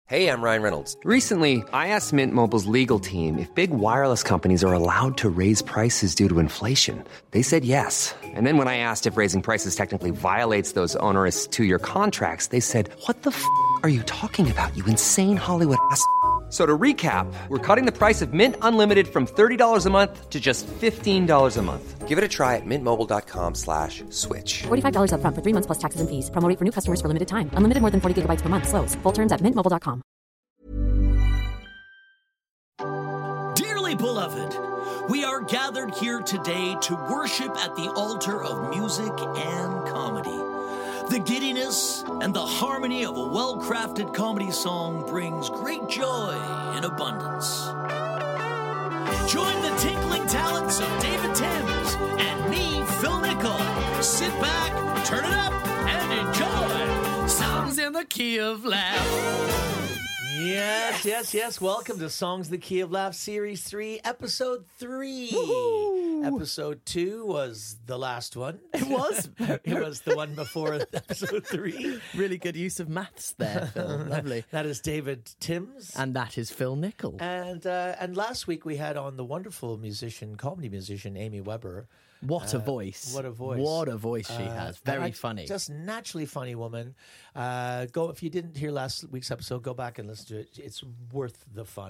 Hey, I'm Ryan Reynolds. Recently, I asked Mint Mobile's legal team if big wireless companies are allowed to raise prices due to inflation. They said yes. And then when I asked if raising prices technically violates those onerous two-year contracts, they said, "What the f*** are you talking about, you insane Hollywood ass?" So to recap, we're cutting the price of Mint Unlimited from $30 a month to just $15 a month. Give it a try at mintmobile.com/switch. $45 up front for 3 months plus taxes and fees. Promo rate for new customers for limited time. Unlimited more than 40 gigabytes per month. Slows full terms at mintmobile.com. Dearly beloved, we are gathered here today to worship at the altar of music and comedy. The giddiness and the harmony of a well-crafted comedy song brings great joy in abundance. Join the tinkling talents of David Timms and me, Phil Nickel. Sit back, turn it up, and enjoy Songs in the Key of Laugh. Yes. Welcome to Songs the Key of Laugh, Series 3, Episode 3. Woo-hoo! Episode 2 was the last one. It was. It was the one before Episode 3. Really good use of maths there, Phil. Lovely. That is David Timms. And that is Phil Nickel. And last week we had on the wonderful comedy musician, Amy Weber. What a voice. What a voice. What a voice she has. Very funny. Just naturally funny woman. If you didn't hear last week's episode, go back and listen to it. It's worth the fun.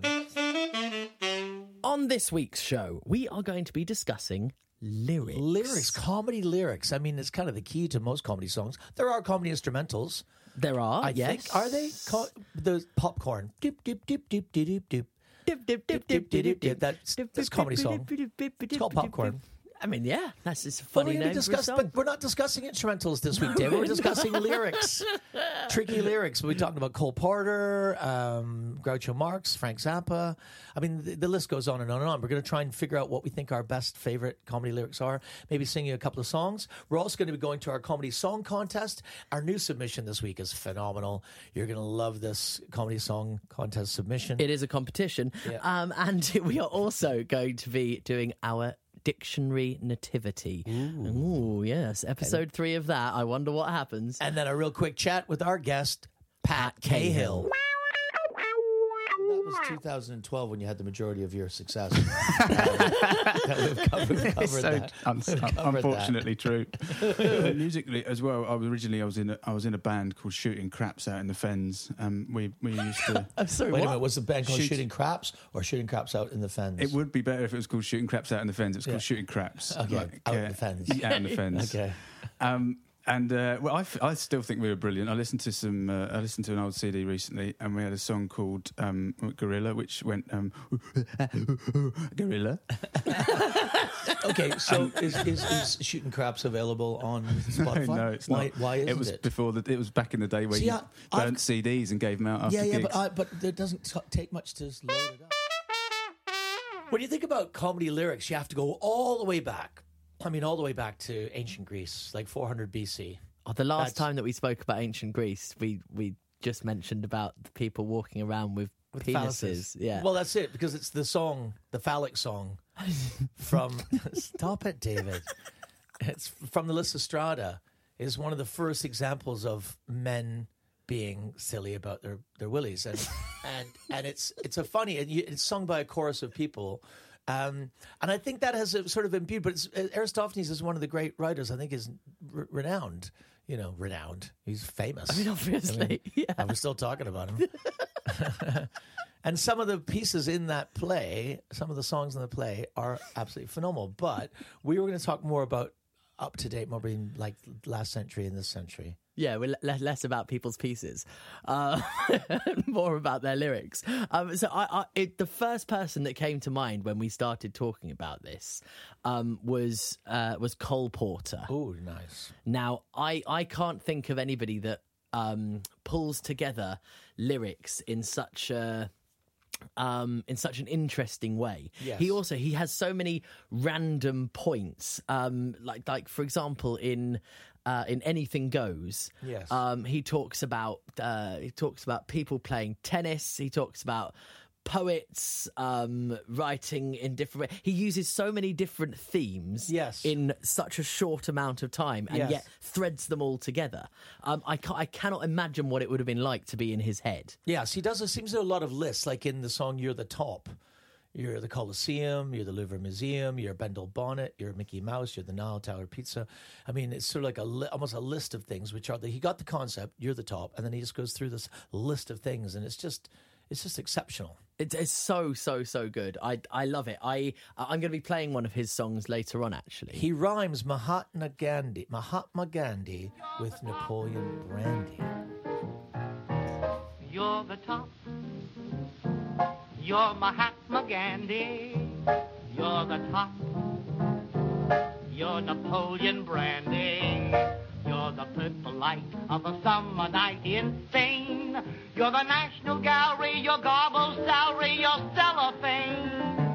On this week's show, we are going to be discussing lyrics. Comedy lyrics. I mean, it's kind of the key to most comedy songs. There are comedy instrumentals. There are, I yes. think. Are they? The popcorn. Dip, dip, dip, dip, dip, dip, dip. Dip, dip, dip, dip, dip, dip. That's a comedy song. It's called Popcorn. I mean, yeah, that's just a funny name for a song. But we're not discussing instrumentals this week, David. We're discussing lyrics. Tricky lyrics. We're talking about Cole Porter, Groucho Marx, Frank Zappa. I mean, the list goes on and on and on. We're going to try and figure out what we think our best favorite comedy lyrics are. Maybe sing you a couple of songs. We're also going to be going to our comedy song contest. Our new submission this week is phenomenal. You're going to love this comedy song contest submission. It is a competition. Yeah. And we are also going to be doing our Dictionary Nativity. Ooh, yes. Episode 3 of that. I wonder what happens. And then a real quick chat with our guest, Pat Cahill. That was 2012 when you had the majority of your success. We've covered that. Unfortunately true. Musically as well, I was in a band called Shooting Craps out in the Fens. We used to. I'm sorry. Wait a minute. Was the band called Shooting Craps or Shooting Craps out in the Fens? It would be better if it was called Shooting Craps out in the Fens. It's called Shooting Craps. Okay. Out in the Fens. Out in the Fens. Okay. I still think we were brilliant. I listened to an old CD recently, and we had a song called Gorilla, which went Gorilla. Okay, so is Shooting Craps available on Spotify? No, it's not. Why isn't it? It was back in the day where you burnt CDs and gave them out after gigs. but it doesn't take much to load it up. When you think about comedy lyrics, you have to go all the way back. I mean, all the way back to ancient Greece, like 400 BC. Oh, the last time that we spoke about ancient Greece, we just mentioned about the people walking around with penises. Phalluses. Yeah. Well, that's it, because it's the phallic song from... Stop it, David. It's from the Lysistrata. It's one of the first examples of men being silly about their willies. And it's a funny... And it's sung by a chorus of people... and I think that has a sort of imbued, but Aristophanes is one of the great writers. I think is renowned. Renowned. He's famous. I mean, obviously. Yeah. We're still talking about him. And some of the pieces in that play, some of the songs in the play are absolutely phenomenal. But we were going to talk more about up-to-date, more being like last century and this century. Yeah, we're less about people's pieces, more about their lyrics. So the first person that came to mind when we started talking about this was Cole Porter. Oh, nice. Now, I can't think of anybody that pulls together lyrics in such an interesting way. Yes. He has so many random points. Like for example in Anything Goes. Yes. He talks about people playing tennis. He talks about poets writing in different ways. He uses so many different themes Yes. in such a short amount of time, and Yes. yet threads them all together. I cannot imagine what it would have been like to be in his head. Yes, he does. It seems to do a lot of lists, like in the song "You're the Top." You're the Colosseum, you're the Louvre Museum, you're Bendel Bonnet, you're Mickey Mouse, you're the Nile Tower Pizza. I mean, it's sort of like almost a list of things, which are he got the concept, you're the top, and then he just goes through this list of things, and it's just exceptional. It's so good. I love it. I'm going to be playing one of his songs later on. Actually, He rhymes Mahatma Gandhi with Napoleon Brandy. You're the top. You're Mahatma Gandhi. You're the top. You're Napoleon Brandy. You're the purple light of a summer night insane. You're the National Gallery. You're Gobble Salary. You're cellophane.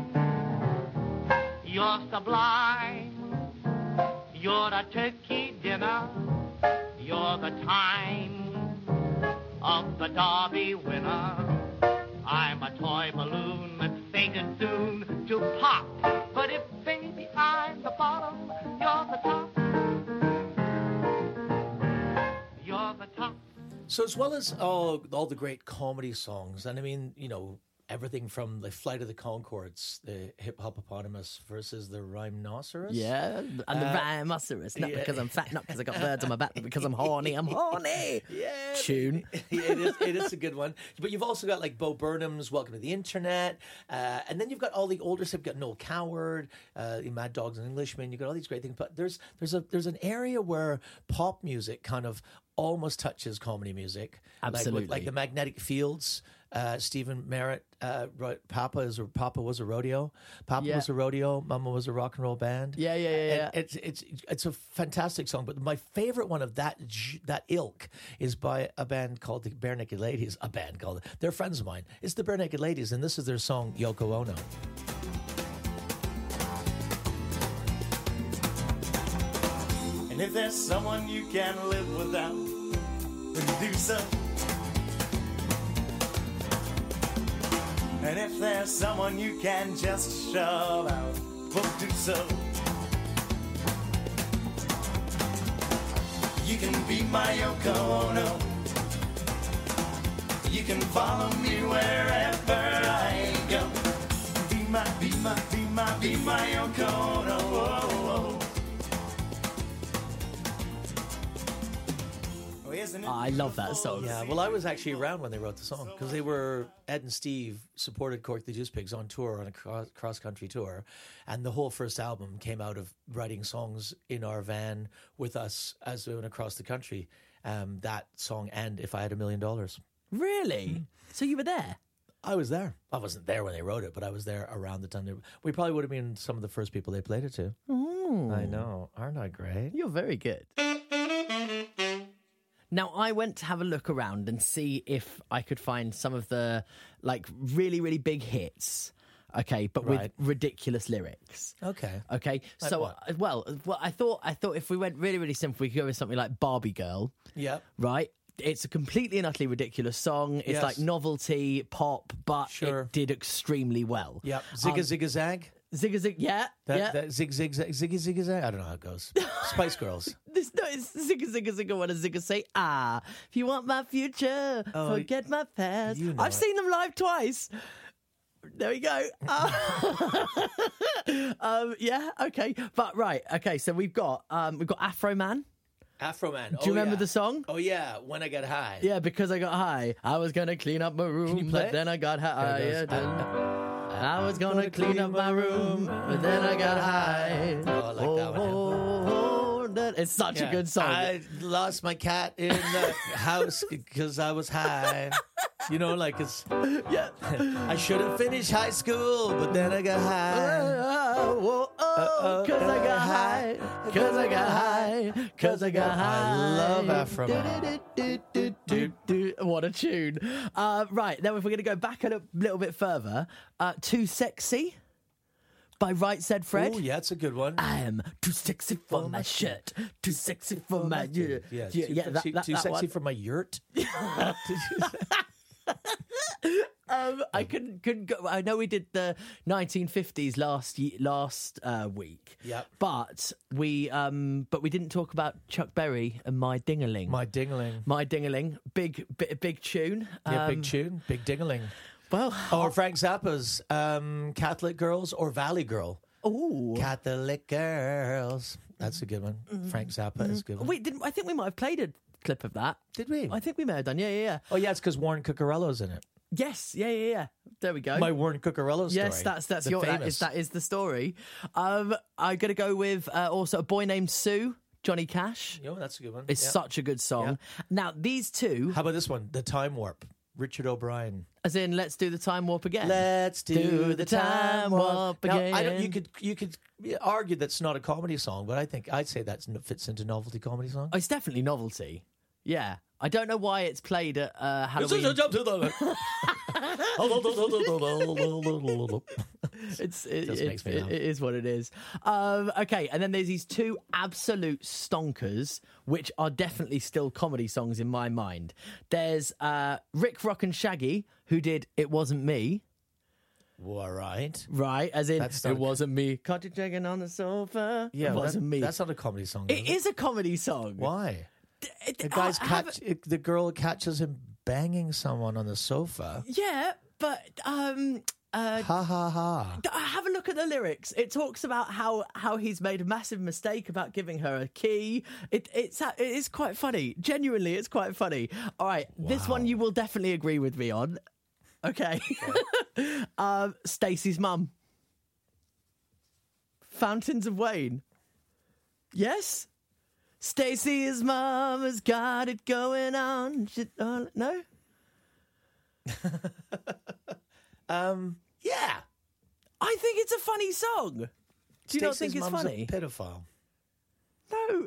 You're sublime. You're a turkey dinner. You're the time of the Derby winner. I'm a toy balloon that's fated soon to pop. But if baby I'm the bottom, you're the top. You're the top. So as well as all the great comedy songs, and I mean, everything from the Flight of the Conchords, the Hip Hopopotamus versus the Rhinoceros. yeah, and the rhinoceros, not because I'm fat, not because I got birds on my back, but because I'm horny. I'm horny. Yeah, Tune. it is a good one. But you've also got like Bo Burnham's "Welcome to the Internet," and then you've got all the older stuff. You've got Noel Coward, Mad Dogs and Englishmen. You've got all these great things. But there's an area where pop music kind of almost touches comedy music. Absolutely. like the Magnetic Fields. Stephen Merritt wrote Papa was a rodeo. Papa Yeah. was a rodeo. Mama was a rock and roll band. Yeah. And it's a fantastic song. But my favorite one of that ilk is by a band called the Bare Naked Ladies. They're friends of mine. It's the Bare Naked Ladies, and this is their song Yoko Ono. And if there's someone you can't live without, then do so. And if there's someone you can just shove out, well, do so. You can be my Yoko Ono. You can follow me wherever I go. Be my Yoko Ono. Oh, oh. Oh, isn't it I love that song. Yeah, well, I was actually around when they wrote the song because Ed and Steve supported Cork the Juice Pigs on tour, on a cross-country tour, and the whole first album came out of writing songs in our van with us as we went across the country. That song and If I Had $1 Million. Really? So you were there? I was there. I wasn't there when they wrote it, but I was there around the time we probably would have been some of the first people they played it to. I know. Aren't I great? You're very good. Now, I went to have a look around and see if I could find some of the, really, really big hits, okay, but with Right. ridiculous lyrics. Okay. Okay, Like so, what? well, I thought if we went really, really simple, we could go with something like Barbie Girl, Yep. right? It's a completely and utterly ridiculous song. It's Yes. like novelty, pop, but Sure. it did extremely well. Yep. Zigga Zag. Zigga Zig, yeah. That zig zig zag, ziggy ziggy zag. I don't know how it goes. Spice Girls. It's Zigga Zigga Zigga. What does Zigga say? If you want my future, forget my past. you know I've it. seen them live twice. There we go. Yeah, okay. But right, okay, so we've got Afro Man. Afro Man. Do you remember the song? Oh yeah, When I Get High. Yeah, because I got high. I was gonna clean up my room, you play but it? then I got high. There it goes. I was gonna clean up my room, but then I got high. Oh, I like that one. It's such a good song. I lost my cat in the house because I was high. You know, like it's. Yeah. I should have finished high school, but then I got high. Cause I got high, cause I got high, cause I got high. I love Afro Man. What a tune. Right, now if we're going to go back a little bit further, Too Sexy by Right Said Fred. Oh, yeah, it's a good one. I am too sexy for my shirt, too sexy for my yurt. Yeah, that too sexy one. for my yurt. I couldn't go. I know we did the 1950s last week. Yep. But we didn't talk about Chuck Berry and My Ding-a-Ling. My Ding-a-Ling. My Ding-a-Ling. Big tune. Yeah, big tune. Big Ding-a-Ling. Well, or Frank Zappa's Catholic Girls or Valley Girl. Oh, Catholic Girls. That's a good one. Frank Zappa is a good one. I think we might have played a clip of that. Did we? I think we may have done. Yeah. Oh, yeah, it's because Warren Cucurello's in it. Yes. Yeah. There we go. My Warren Cucurello story. Yes, that's The your famous. that is the story. I'm going to go with also A Boy Named Sue, Johnny Cash. Yo, that's a good one. It's Yeah. such a good song. Yeah. Now these two, How about this one? The Time Warp. Richard O'Brien. as in Let's Do the Time Warp Again. Let's do the time warp Now, again. I don't- You could argue that's not a comedy song, but I'd say that fits into novelty comedy song. Oh, it's definitely novelty. Yeah. I don't know why it's played at Halloween. Just makes me laugh. It is what it is. Okay, and then there's these two absolute stonkers, which are definitely still comedy songs in my mind. There's Rick, Rock and Shaggy, who did It Wasn't Me. All right. Right, as in, That's not it a- wasn't me. Caught you checking on the sofa. Yeah, it wasn't me. That's not a comedy song. It is a comedy song. Why? The girl catches him banging someone on the sofa. Yeah, but Ha ha ha. have a look at the lyrics. It talks about how he's made a massive mistake about giving her a key. It is quite funny. Genuinely, it's quite funny. All right, this one you will definitely agree with me on. Okay. Stacey's mum. Fountains of Wayne. Yes? Stacey's mum has got it going on. No? Yeah. I think it's a funny song. Do you not think Stacey's it's mum's funny? a pedophile. No.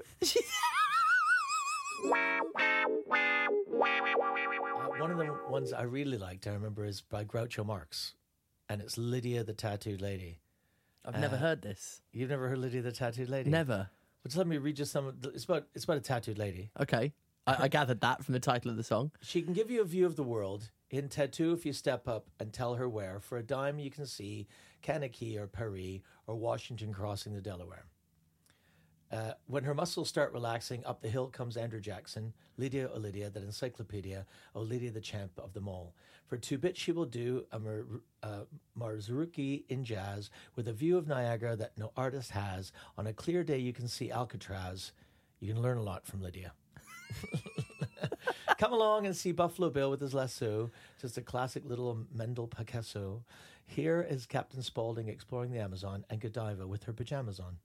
One of the ones I really liked, I remember, is by Groucho Marx, and it's Lydia the Tattooed Lady. I've never heard this. You've never heard Lydia the Tattooed Lady? Never. Well, just let me read you some. It's about a tattooed lady. Okay. I gathered that from the title of the song. She can give you a view of the world in tattoo if you step up and tell her where. For a dime, you can see Kankakee or Paris or Washington crossing the Delaware. When her muscles start relaxing, up the hill comes Andrew Jackson, Lydia, oh Lydia, that encyclopedia, oh Lydia, the champ of them all. For 2 bits, she will do a Marzouki in jazz with a view of Niagara that no artist has. On a clear day, you can see Alcatraz. You can learn a lot from Lydia. Come along and see Buffalo Bill with his lasso, just a classic little Mendel Picasso. Here is Captain Spaulding exploring the Amazon and Godiva with her pajamas on.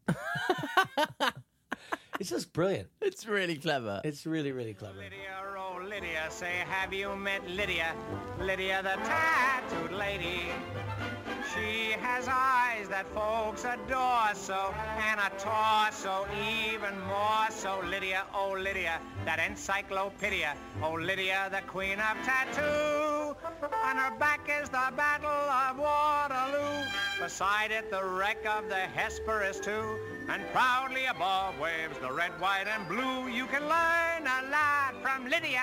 It's just brilliant. It's really clever. It's really, really clever. Lydia, oh Lydia, say, have you met Lydia? Lydia, the tattooed lady. She has eyes that folks adore so, and a torso even more so. Lydia, oh Lydia, that encyclopedia. Oh Lydia, the queen of tattoo. On her back is the Battle of Waterloo. Beside it, the wreck of the Hesperus too. And proudly above waves the red, white, and blue. You can learn a lot from Lydia.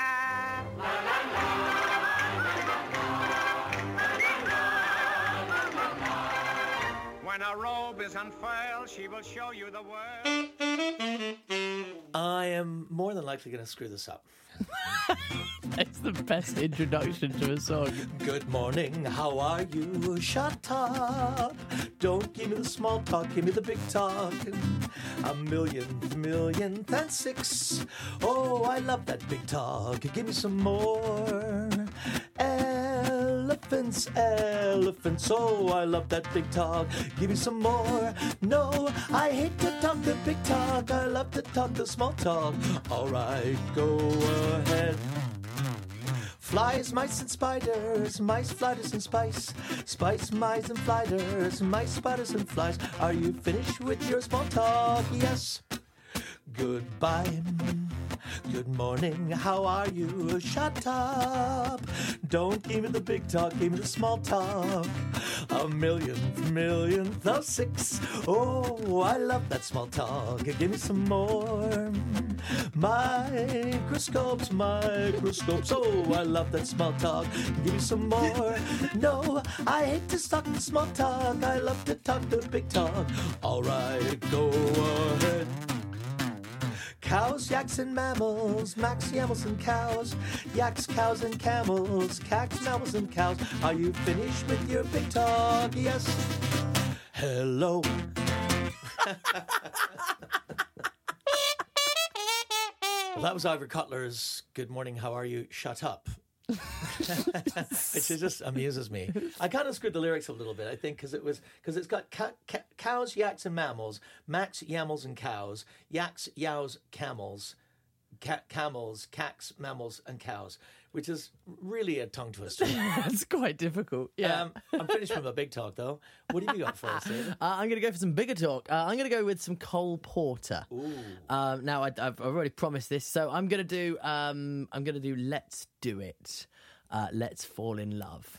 When a robe is unfurled, she will show you the world. I am more than likely going to screw this up. It's the best introduction to a song. Good morning, how are you? Shut up. Don't give me the small talk, give me the big talk. A million, than 6. Oh, I love that big talk. Give me some more. Elephants, oh, I love that big talk. Give me some more. No, I hate to talk the big talk. I love to talk the small talk. All right, go ahead. Flies, mice, and spiders, mice, fliders, and spice. Spice, mice, and fliders, mice, spiders, and flies. Are you finished with your small talk? Yes. Goodbye. Good morning, how are you? Shut up. Don't give me the big talk, give me the small talk. A millionth of six. Oh, I love that small talk. Give me some more. Microscopes. Oh, I love that small talk. Give me some more. No, I hate to talk the small talk. I love to talk the big talk. All right, go ahead. Cows, yaks, and mammals, Max, yammals, and cows, yaks, cows, and camels, cats, mammals, and cows. Are you finished with your big talk? Yes. Hello. Well, that was Ivor Cutler's Good Morning, How Are You? Shut Up. It just amuses me. I kind of screwed the lyrics a little bit, I think, because it's got cows, yaks, and mammals, Max, yammals, and cows, yaks, yows, camels, camels, cats, mammals, and cows, which is really a tongue twister. It's quite difficult. Yeah. I'm finished with my big talk, though. What have you got for us, David? I'm going to go for some bigger talk. I'm going to go with some Cole Porter. Ooh. Now I've already promised this, so I'm going to do Let's Do It. Let's Fall in Love.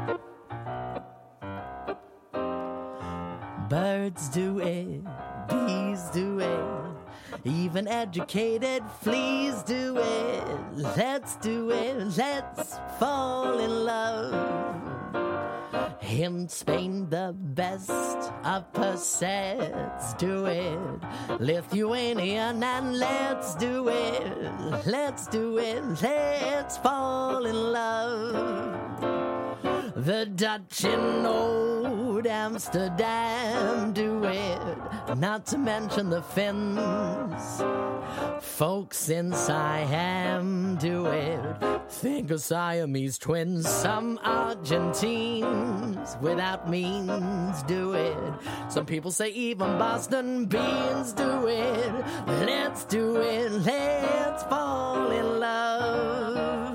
Birds do it, bees do it, even educated fleas do it. Let's do it, let's fall in love. In Spain, the best upper sets do it. Lithuanian, and let's do it, let's do it, let's fall in love. The Dutch in old Amsterdam do it, not to mention the Finns. Folks in Siam do it, think of Siamese twins. Some Argentines without means do it. Some people say even Boston beans do it. Let's do it, let's fall in love.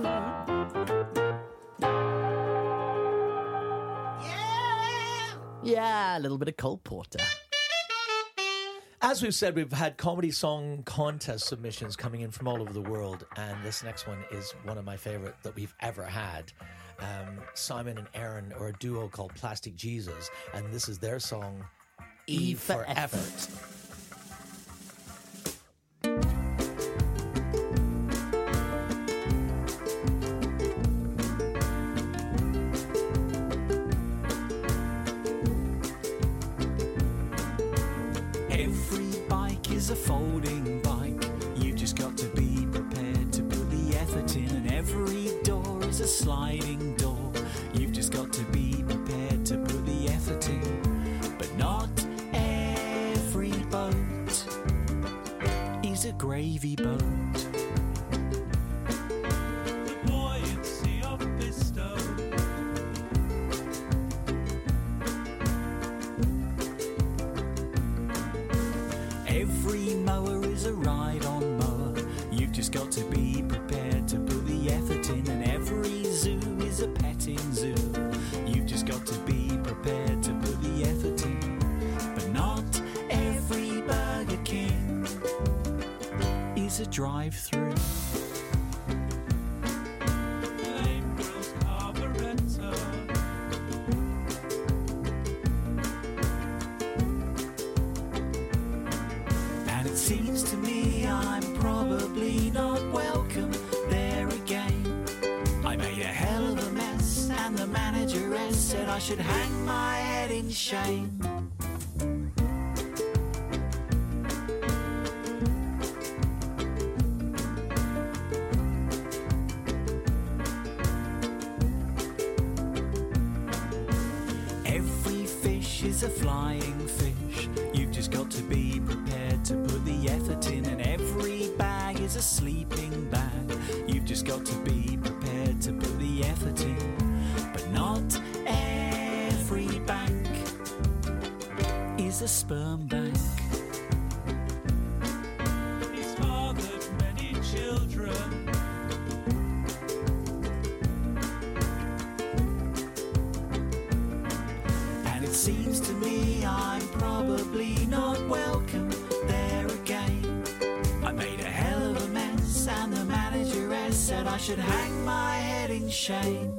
Yeah, a little bit of Cole Porter. As we've said, we've had comedy song contest submissions coming in from all over the world, and this next one is one of my favorite that we've ever had. Simon and Aaron are a duo called Plastic Jesus, and this is their song, E for Effort. A folding bike. You've just got to be prepared to put the effort in, and every door is a sliding door. You've just got to be prepared to put the effort in, but not every boat is a gravy boat. The buoyancy of Pisto. Every mower is a ride-on mower. You've just got to be prepared to put the effort in, and every zoo is a petting zoo. You've just got to be prepared to put the effort in, but not every Burger King is a drive-through. April's carburetor. It seems to me I'm probably not welcome there again. I made a hell of a mess, and the manageress said I should hang my head in shame. Every fish is a flying fish. You've just got to be prepared to put the effort in, and every bag is a sleeping bag. You've just got to be prepared to put the effort in, but not every bank is a sperm bank. He's fathered many children. And it seems to me I'm probably not welcome there again. I made a hell of a mess, I should hang my head in shame.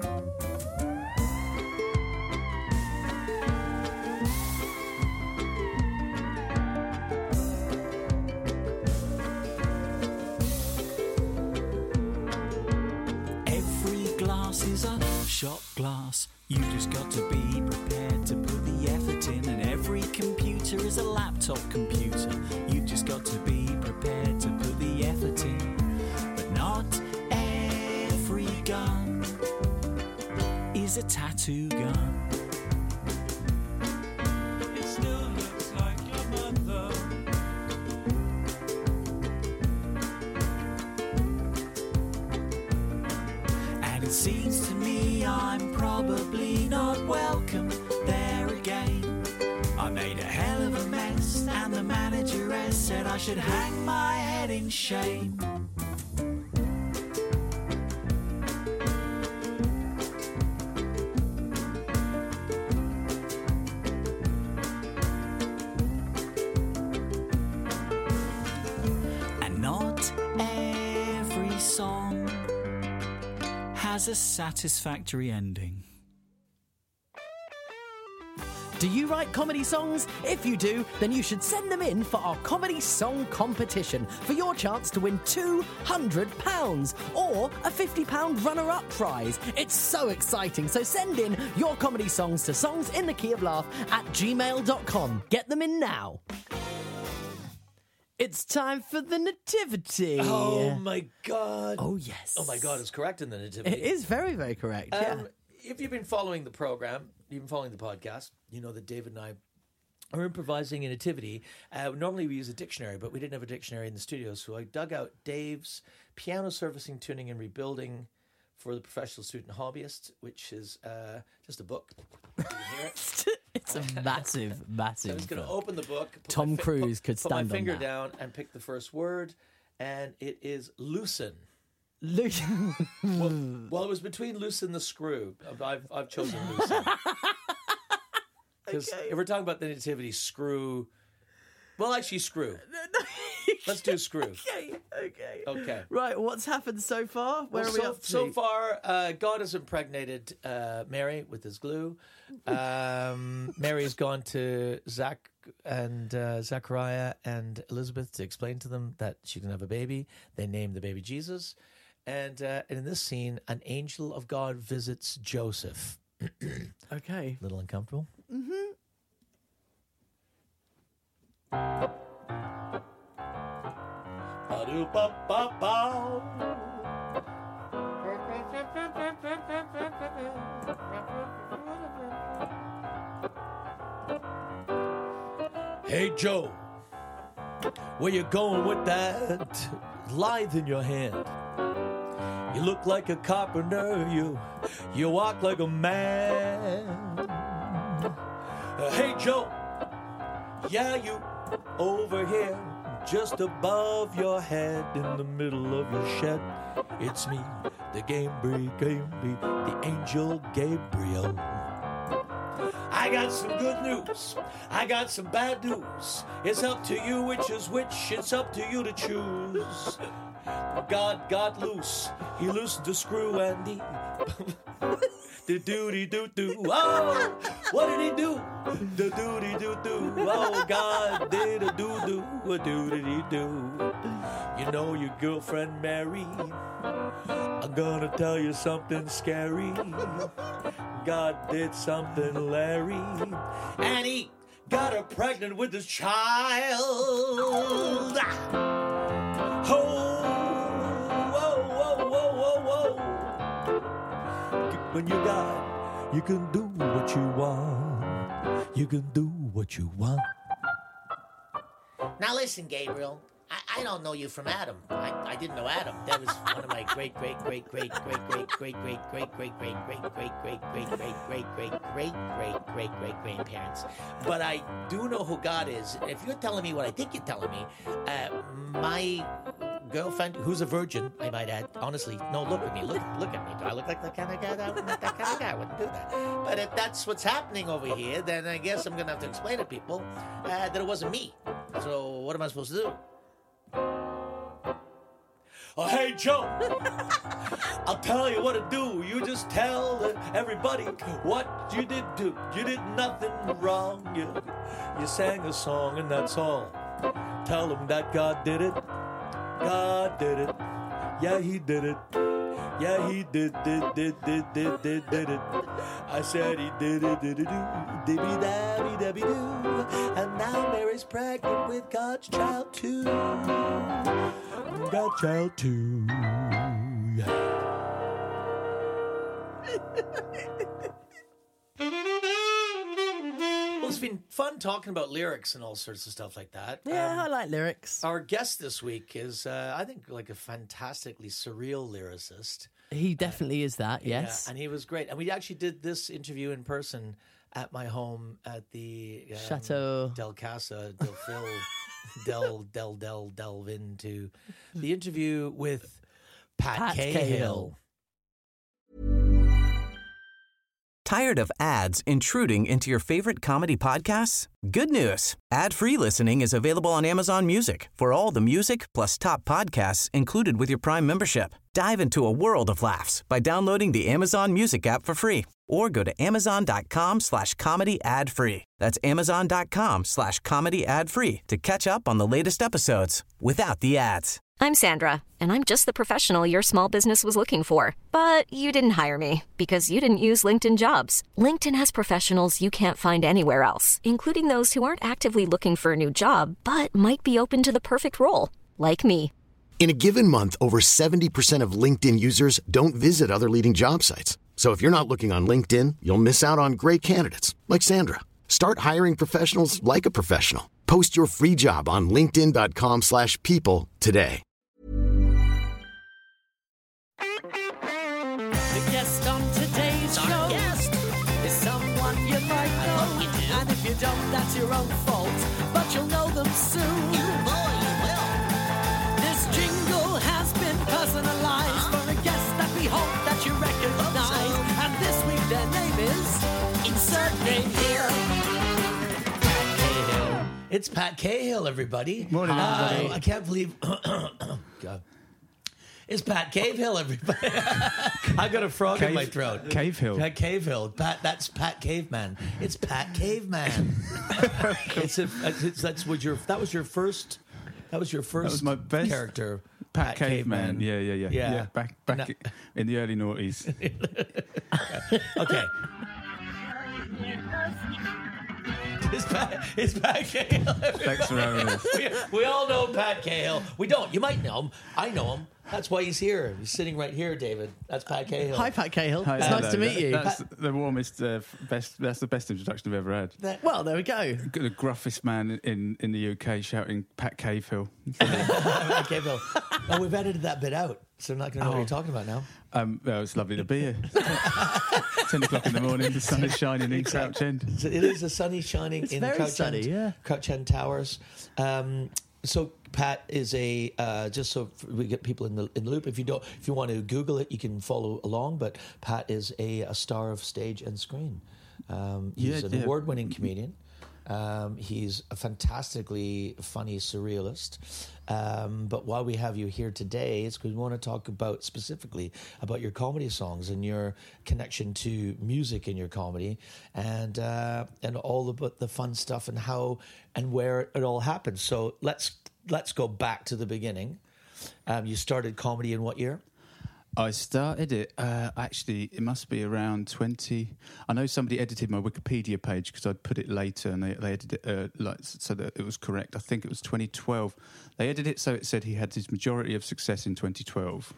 Every glass is a shot glass. You just got to be prepared to put the effort in. And every computer is a laptop computer. You just got to be prepared to put the effort in. But not every gun is a tattoo gun. It still looks like your mother. And it seems to me I'm probably not welcome there again. I made a hell of a mess, and the manageress said I should hang my head in shame. And not every song has a satisfactory ending. Do you write comedy songs? If you do, then you should send them in for our comedy song competition for your chance to win £200 or a £50 runner-up prize. It's so exciting, so send in your comedy songs to songsinthekeyoflaugh@gmail.com. Get them in now. It's time for the nativity. Oh, my God. Oh, yes. Oh, my God, it's correct in the nativity. It is very, very correct, yeah. If you've been following the program, you've been following the podcast, you know that David and I are improvising a nativity. Normally we use a dictionary, but we didn't have a dictionary in the studio, so I dug out Dave's Piano Servicing, Tuning and Rebuilding for the Professional Student Hobbyist, which is just a book. You can hear it. It's a massive, massive So I'm just going to book. open the book. put Tom my Cruise could put my stand on finger that. down and pick the first word, and it is loosen. Well, it was between loosen the screw. I've chosen loosen. Because if we're talking about the nativity, screw. Well, actually, screw. Let's do screw. Okay. Right, what's happened so far? Where are we up to? So far, God has impregnated Mary with his glue. Mary's gone to Zach and Zachariah and Elizabeth to explain to them that she can have a baby. They named the baby Jesus. And in this scene, an angel of God visits Joseph. Okay. A little uncomfortable. Mm-hmm. Hey, Joe, where you going with that lithe in your hand? You look like a carpenter, you walk like a man. Hey, Joe, yeah, you over here, just above your head, in the middle of your shed. It's me, the the angel Gabriel. I got some good news. I got some bad news. It's up to you which is which. It's up to you to choose. God got loose. He loosened the screw and he... Do-do-de-do-do. Oh, what did he do? Do-do-de-do-do. Oh, God did a do-do. A do-de-de-do. You know your girlfriend Mary. I'm gonna tell you something scary. God did something, Larry, and he got her pregnant with his child. Oh, whoa, whoa, whoa, whoa, whoa. When you got, you can do what you want. You can do what you want. Now listen, Gabriel. I don't know you from Adam. I didn't know Adam. That was one of my great grandparents. But I do know who God is. If you're telling me what I think you're telling me, my girlfriend, who's a virgin, I might add, honestly, no, look at me. Look at me. Do I look like the kind of guy that would not that kind of guy? I wouldn't do that. But if that's what's happening over here, then I guess I'm going to have to explain to people that it wasn't me. So what am I supposed to do? Oh, hey, Joe. I'll tell you what to do. You just tell everybody what you did do. You did nothing wrong. You sang a song and that's all. Tell them that God did it. God did it. Yeah, he did it. Yeah, he did it. I said he did it, dibby-dabby-dabby-doo. And now Mary's pregnant with God's child too. God's child too. Well, it's been fun talking about lyrics and all sorts of stuff like that. Yeah, I like lyrics. Our guest this week is, I think, like a fantastically surreal lyricist. He definitely is that, yes. Yeah, and he was great. And we actually did this interview in person at my home at the Chateau Del Casa, Del Phil, delve into the interview with Pat Cahill. Tired of ads intruding into your favorite comedy podcasts? Good news. Ad-free listening is available on Amazon Music for all the music plus top podcasts included with your Prime membership. Dive into a world of laughs by downloading the Amazon Music app for free or go to amazon.com/comedy ad-free. That's amazon.com/comedy ad-free to catch up on the latest episodes without the ads. I'm Sandra, and I'm just the professional your small business was looking for. But you didn't hire me because you didn't use LinkedIn Jobs. LinkedIn has professionals you can't find anywhere else, including those who aren't actively looking for a new job, but might be open to the perfect role, like me. In a given month, over 70% of LinkedIn users don't visit other leading job sites. So if you're not looking on LinkedIn, you'll miss out on great candidates, like Sandra. Start hiring professionals like a professional. Post your free job on linkedin.com/people today. The guest on today's show is someone you might know. And if you don't, that's your own fault. But you'll know them soon. This jingle has been personalized for a guest that we hope that you recognize. And this week their name is Insert Name Here. Pat Cahill. It's Pat Cahill, everybody. Morning, everybody. I can't believe... God. It's Pat Cahill, everybody. I got a frog in my throat. Cahill. Pat Cahill. That's Pat Caveman. It's Pat Caveman. That was your first. That was my best character. Pat Caveman. Yeah. Back in the early noughties. Okay. It's Pat Cahill. Thanks for having us. We all know Pat Cahill. We don't. You might know him. I know him. That's why he's here. He's sitting right here, David. That's Pat Cahill. Hi, Pat Cahill. Hi, it's nice to meet you. That's the warmest, best. That's the best introduction I've ever had. Well, there we go. The gruffest man in the UK shouting Pat Cahill. Pat Cahill. Oh, we've edited that bit out, so I'm not going to know what you're talking about now. Well, it's lovely to be here. 10 o'clock in the morning, the sun is shining in Crouch End. It is the sun is shining in Crouch End, Crouch End Towers. So Pat is just so we get people in the loop. If you want to Google it, you can follow along. But Pat is a star of stage and screen. He's an award-winning comedian. He's a fantastically funny surrealist. But while we have you here today, it's because we want to talk specifically about your comedy songs and your connection to music in your comedy, and all the fun stuff and how and where it all happened. So let's go back to the beginning. You started comedy in what year? I started it, actually, it must be around 20... I know somebody edited my Wikipedia page because I'd put it later and they edited it so that it was correct. I think it was 2012. They edited it so it said he had his majority of success in 2012.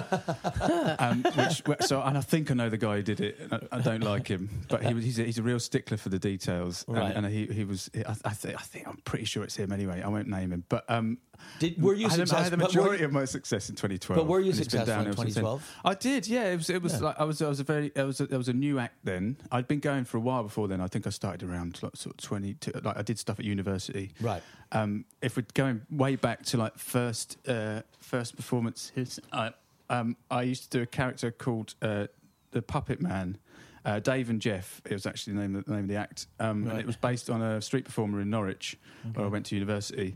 And I think I know the guy who did it. I don't like him, but he's a real stickler for the details. Right. And he was... I think I'm pretty sure it's him anyway. I won't name him. But... were you successful? I had the majority of my success in 2012. But were you successful in 2012? I did, yeah. It was like I was a new act then. I'd been going for a while before then. I think I started around sort of 22. Like I did stuff at university. Right. If we're going way back to like first performances, I used to do a character called the Puppet Man. Dave and Jeff, it was actually the name of the act. And it was based on a street performer in Norwich, where I went to university.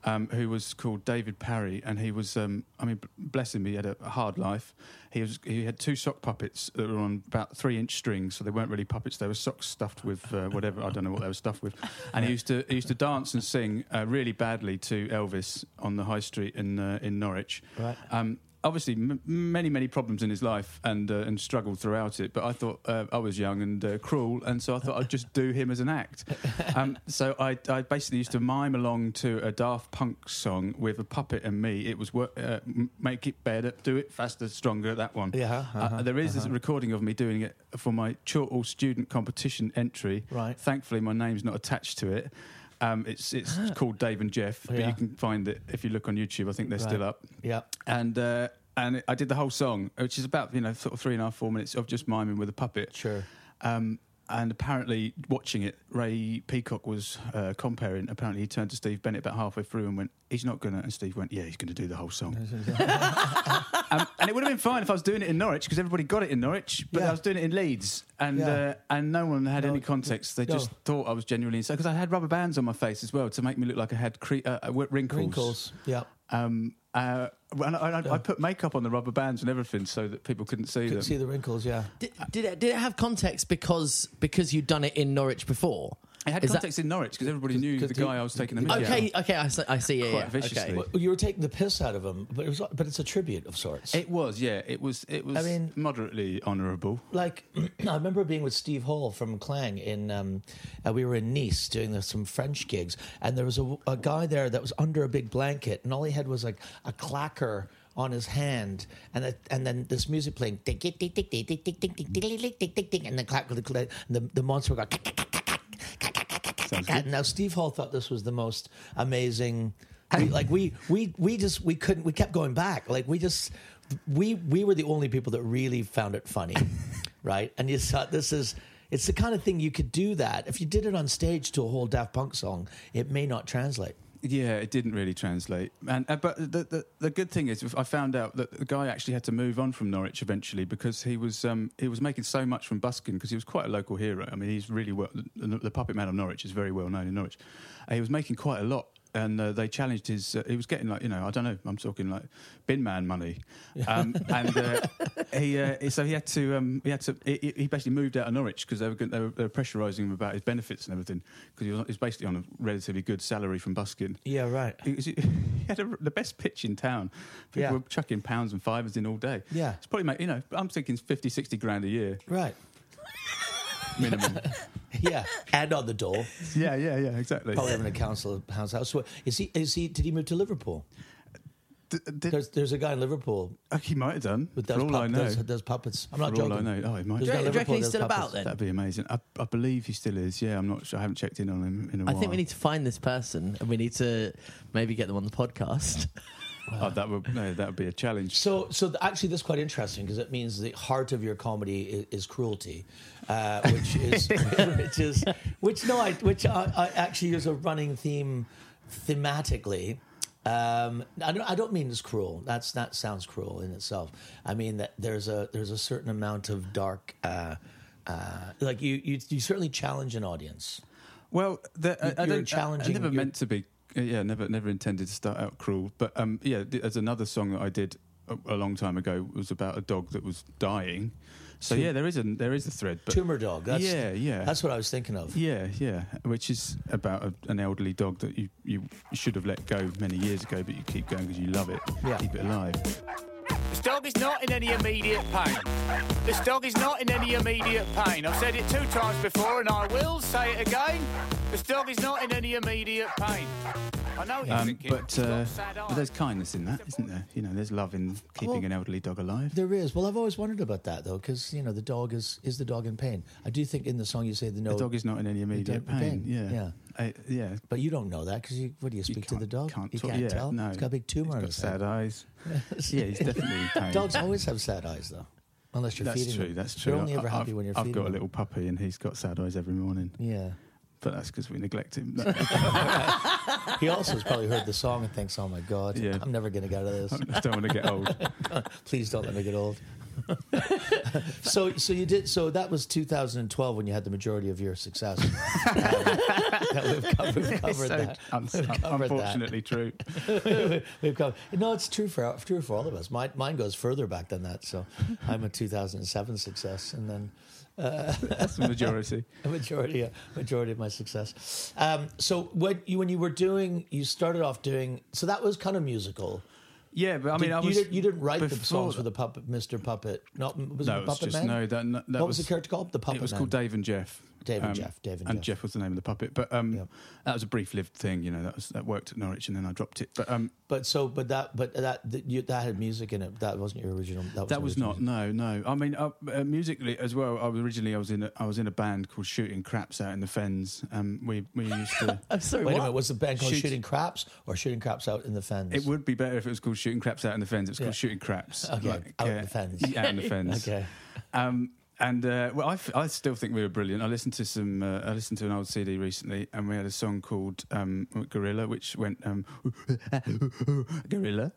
who was called David Parry, and he was, bless him, he had a hard life. He had 2 sock puppets that were on about 3-inch strings, so they weren't really puppets. They were socks stuffed with whatever, I don't know what they were stuffed with. And he used to dance and sing really badly to Elvis on the high street in Norwich. Right. Obviously, many problems in his life and struggled throughout it. But I thought I was young and cruel, and so I thought I'd just do him as an act. So I basically used to mime along to a Daft Punk song with a puppet and me. It was make it better, do it faster, stronger. That one. Yeah. There is a recording of me doing it for my Chortle student competition entry. Right. Thankfully, my name's not attached to it. It's called Dave and Jeff, but you can find it if you look on YouTube. I think they're still up. Yeah. And I did the whole song, which is about sort of 3.5, 4 minutes of just miming with a puppet. Sure. And apparently, watching it, Ray Peacock was comparing. Apparently, he turned to Steve Bennett about halfway through and went, "He's not gonna." And Steve went, "Yeah, he's gonna do the whole song." And it would have been fine if I was doing it in Norwich, because everybody got it in Norwich. But I was doing it in Leeds, and no one had any context. They just thought I was genuinely insane, because I had rubber bands on my face as well to make me look like I had wrinkles. Wrinkles. Yeah. And I put makeup on the rubber bands and everything so that people couldn't see them. Couldn't see the wrinkles, yeah. Did it have context because you'd done it in Norwich before? It had context in Norwich because everybody knew the guy I was taking the mickey out. Okay, I see. Yeah, quite viciously. Well, you were taking the piss out of him, but it's a tribute of sorts. It was, yeah. It was. I mean, moderately honourable. Like, I remember being with Steve Hall from Clang in. We were in Nice doing some French gigs, and there was a guy there that was under a big blanket, and all he had was like a clacker on his hand, and then this music playing, and the clack, and the monster would go. Now Steve Hall thought this was the most amazing. We kept going back. Like we were the only people that really found it funny, right? And you thought it's the kind of thing you could do that if you did it on stage to a whole Daft Punk song, it may not translate. Yeah, it didn't really translate. But the good thing is, I found out that the guy actually had to move on from Norwich eventually because he was making so much from busking, because he was quite a local hero. I mean, he's really the Puppet Man of Norwich is very well known in Norwich. He was making quite a lot. And they challenged his. He was getting I don't know. I'm talking like bin man money, and he had to. He basically moved out of Norwich because they were pressurising him about his benefits and everything, because he was basically on a relatively good salary from busking. Yeah, right. He had the best pitch in town. People were chucking pounds and fivers in all day. Yeah, it's probably I'm thinking 50-60 grand a year. Right. Minimum. Yeah, and on the dole. Yeah, exactly. Probably having a council house. So did he move to Liverpool? There's a guy in Liverpool. He might have done. With for all I know. Does puppets. I'm not for joking. All I know. Oh, he might. Do you reckon he's still about then? That'd be amazing. I believe he still is. Yeah, I'm not sure. I haven't checked in on him in a while. I think we need to find this person and we need to maybe get them on the podcast. Wow. That would be a challenge. So actually, this is quite interesting because it means the heart of your comedy is cruelty, which actually is a running theme thematically. I don't mean it's cruel. That sounds cruel in itself. I mean that there's a certain amount of dark. Like you certainly challenge an audience. Well, I never meant to be. Yeah, never intended to start out cruel. But there's another song that I did a long time ago. It was about a dog that was dying. So there is a thread. But Tumor Dog. Yeah. That's what I was thinking of. Yeah. Which is about an elderly dog that you should have let go many years ago, but you keep going because you love it. Yeah. Keep it alive. This dog is not in any immediate pain. This dog is not in any immediate pain. I've said it 2 times before and I will say it again. This dog is not in any immediate pain. I know you're thinking, but there's kindness in that, isn't there? There's love in keeping an elderly dog alive. There is. Well, I've always wondered about that, though, because, the dog is the dog in pain. I do think in the song you say the dog is not in any immediate pain. Yeah. Yeah. But you don't know that because you speak to the dog? You can't tell? No. It's got a big tumour on his head. Sad eyes. Yeah, he's definitely in pain. Dogs always have sad eyes, though. Unless you're feeding them. That's true. They're only ever happy when you're feeding them. I've got a little puppy and he's got sad eyes every morning. Yeah. But that's because we neglect him. He also has probably heard the song and thinks, oh my God, I'm never going to get out of this. I don't want to get old. Please don't let me get old. So you did. So that was 2012 when you had the majority of your success. We've covered that. Unfortunately, true. We've covered. No, it's true for all of us. Mine goes further back than that. So I'm a 2007 success, and then. That's the majority. A majority of my success. So when you were doing, you started off doing. So that was kind of musical. Yeah, but I mean, you didn't write the songs for the Puppet, Mr. Puppet. Was it Puppet Man? What was the character called? The Puppet Man. It was called Dave and Jeff. Dave and Jeff. And Jeff was the name of the puppet. But that was a brief-lived thing, you know. That worked at Norwich, and then I dropped it. But that had music in it. That wasn't your original. That was not. No. I mean, musically as well. I was in a band called Shooting Craps out in the Fens. We used to. I'm sorry. Wait a minute. Was the band called Shooting Craps or Shooting Craps out in the Fens? It would be better if it was called Shooting Craps out in the Fens. It was called Shooting Craps. Okay. Out in the Fens. Out in the Fens. Okay. And I still think we were brilliant. I listened to an old CD recently, and we had a song called Gorilla, which went Gorilla.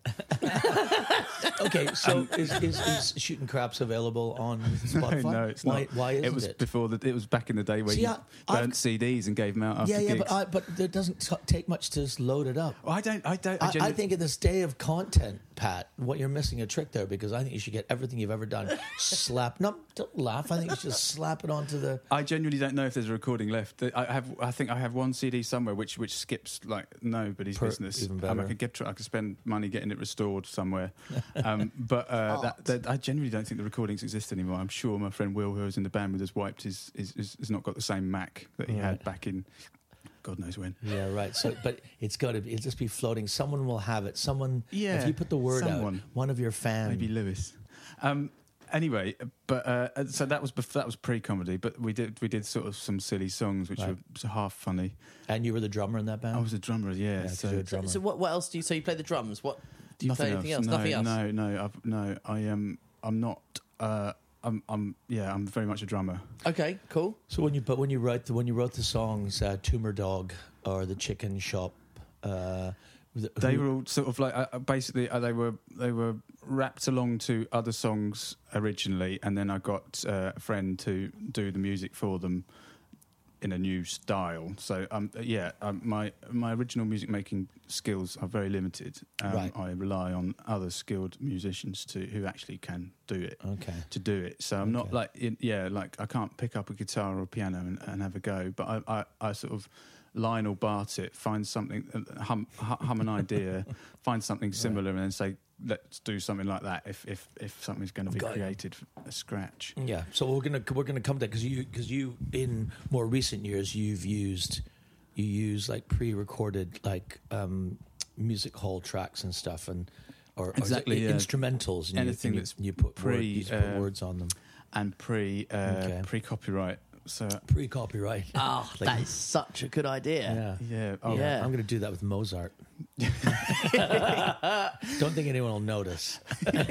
Okay, so is Shooting Craps available on Spotify? No, it's not. Why isn't it? It was before it was back in the day where you burnt CDs and gave them out after gigs. but it doesn't take much to just load it up. Well, I think in this day of content, Pat, you're missing a trick there, because I think you should get everything you've ever done don't laugh. I think you should just slap it onto the. I genuinely don't know if there's a recording left. I think I have one CD somewhere which skips like nobody's business. Even better. I could spend money getting it restored somewhere. But I genuinely don't think the recordings exist anymore. I'm sure my friend Will, who was in the band with us, wiped has not got the same Mac that he had back in God knows when. Yeah, right. So, but it'll just be floating. Someone will have it. If you put the word out, one of your fans, maybe Lewis. Anyway, but so that was pre-comedy, but we did sort of some silly songs which were half funny. And you were the drummer in that band? I was a drummer, yeah. So what else do you? So you play the drums? What do you play? Anything else? Nothing else. No. I'm not. I'm very much a drummer. Okay, cool. So when you wrote the songs, Tumor Dog or The Chicken Shop. They were all sort of like basically they were wrapped along to other songs originally, and then I got a friend to do the music for them in a new style. So my original music making skills are very limited. Right. I rely on other skilled musicians who actually can do it. Okay. To do it. So I'm not like I can't pick up a guitar or a piano and have a go, but I sort of Lionel Bart it, find something, hum an idea, find something similar, and then say, let's do something like that. If something's going to be created from scratch. Yeah. So we're gonna come to that, because you in more recent years you use like pre-recorded like music hall tracks and stuff, or exactly instrumentals. And anything you put words on them, and pre-copyright. So pre-copyright. Oh, that is such a good idea. Yeah. I'm going to do that with Mozart. Don't think anyone will notice.